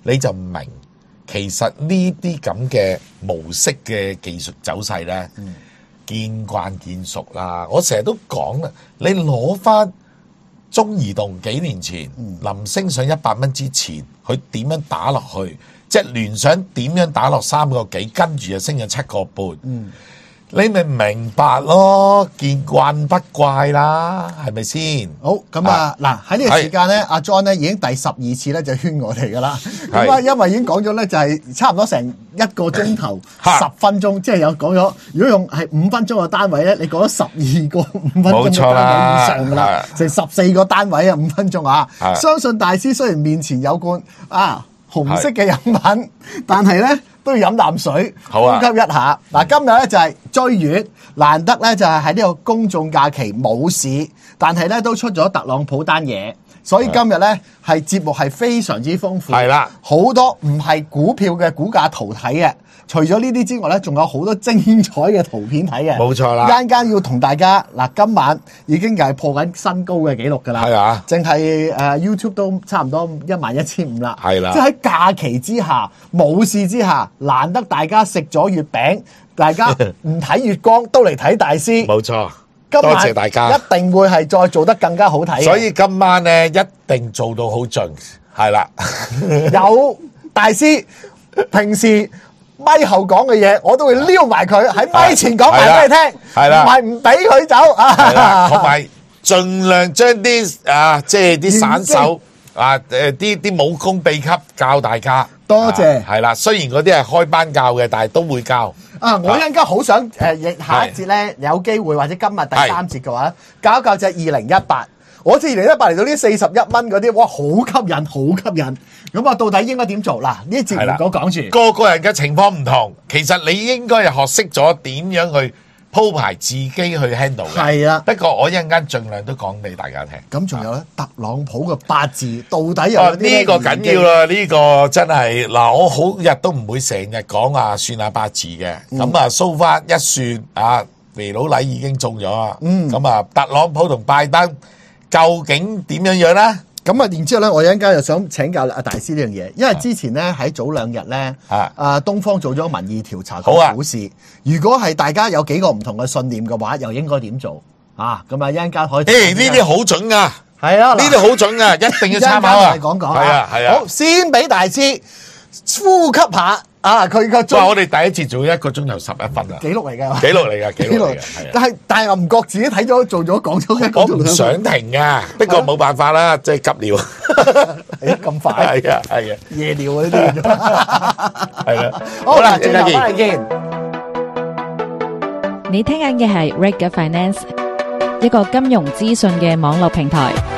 你就唔明其實呢啲咁嘅模式嘅技術走勢咧，見慣見熟啦。我成日都講啦，你攞翻中移動幾年前臨升上100蚊之前，佢點樣打落去？即係聯想點樣打落3個幾，跟住就升咗7個半。你咪明白咯，見慣不怪啦，係咪先？
好咁啊！嗱喺呢個時間咧，阿 John 咧已經第12次咧就圈我哋噶啦。咁啊，因為已經講咗咧，就係差唔多成1個鐘頭10分鐘，即係有講咗。如果用係5分鐘嘅單位咧，你講咗12個5分鐘嘅單位以上噶啦，成14個單位啊，5分鐘啊！相信大師雖然面前有罐紅色嘅飲品，但係咧都要飲啖水，呼吸一下。嗱，今日咧就係追月，難得咧就係喺呢個公眾假期冇市，但係咧都出咗特朗普單嘢，所以今日咧係節目係非常之豐富，係啦，好多唔係股票嘅股價圖睇嘅。除咗呢啲之外咧，仲有好多精彩嘅圖片睇嘅，冇錯啦。間間要同大家嗱，今晚已經係破緊新高嘅紀錄㗎啦，係啊，淨係YouTube 都差唔多11500啦，係啦。即係喺假期之下、冇事之下，難得大家食咗月餅，大家唔睇月光都嚟睇大師，冇錯。多謝大家，一定會係再做得更加好睇。所以今晚咧一定做到好盡，係啦。有大師平時咪後講嘅嘢，我都會撩埋佢喺咪前講埋俾你聽，係啦，唔係唔俾佢走啊。同埋盡量將啲即係啲散手啲武功秘笈教大家。多謝，係啦。雖然嗰啲係開班教嘅，但係都會教。我一陣間好想下一節咧有機會或者今日第3節嘅話，教一教就係2018。我知2018嚟到呢41蚊嗰啲，哇，好吸引，好吸引。咁啊，到底應該點做？嗱，呢一節唔講住，個人嘅情況唔同。其實你應該係學識咗點樣去鋪排自己去 handle 嘅。係啊，不過我一陣間盡量都講俾大家聽。咁仲有咧，特朗普嘅八字到底有啲咩？呢個緊要啦，呢個真係嗱，我好日都唔會成日講算下八字嘅。咁啊，so far一算肥佬黎已經中咗啊。咁啊，特朗普同拜登究竟點樣樣咧？咁啊，然之後咧，我一陣間又想請教阿大師呢樣嘢，因為之前咧喺早2日咧，東方做咗民意調查講股市，如果係大家有幾個唔同嘅信念嘅話，又應該點做啊？咁啊，一陣間可以。呢啲好準噶，係啊，呢啲好準噶，一定要參考啊！講講係啊係啊，好，先俾大師呼吸下。佢個我哋第一次做1個鐘頭11分啊！紀錄嚟㗎，紀錄嚟㗎，紀錄嚟㗎。但係我唔覺自己睇咗做咗講咗1個鐘頭。我唔想停㗎，不過冇辦法啦，即係急尿。咁快？係啊係啊，夜尿啊呢啲。係啦，好啦，轉頭翻嚟見。
你聽緊嘅係 Reg Finance，一個金融資訊嘅網絡平台。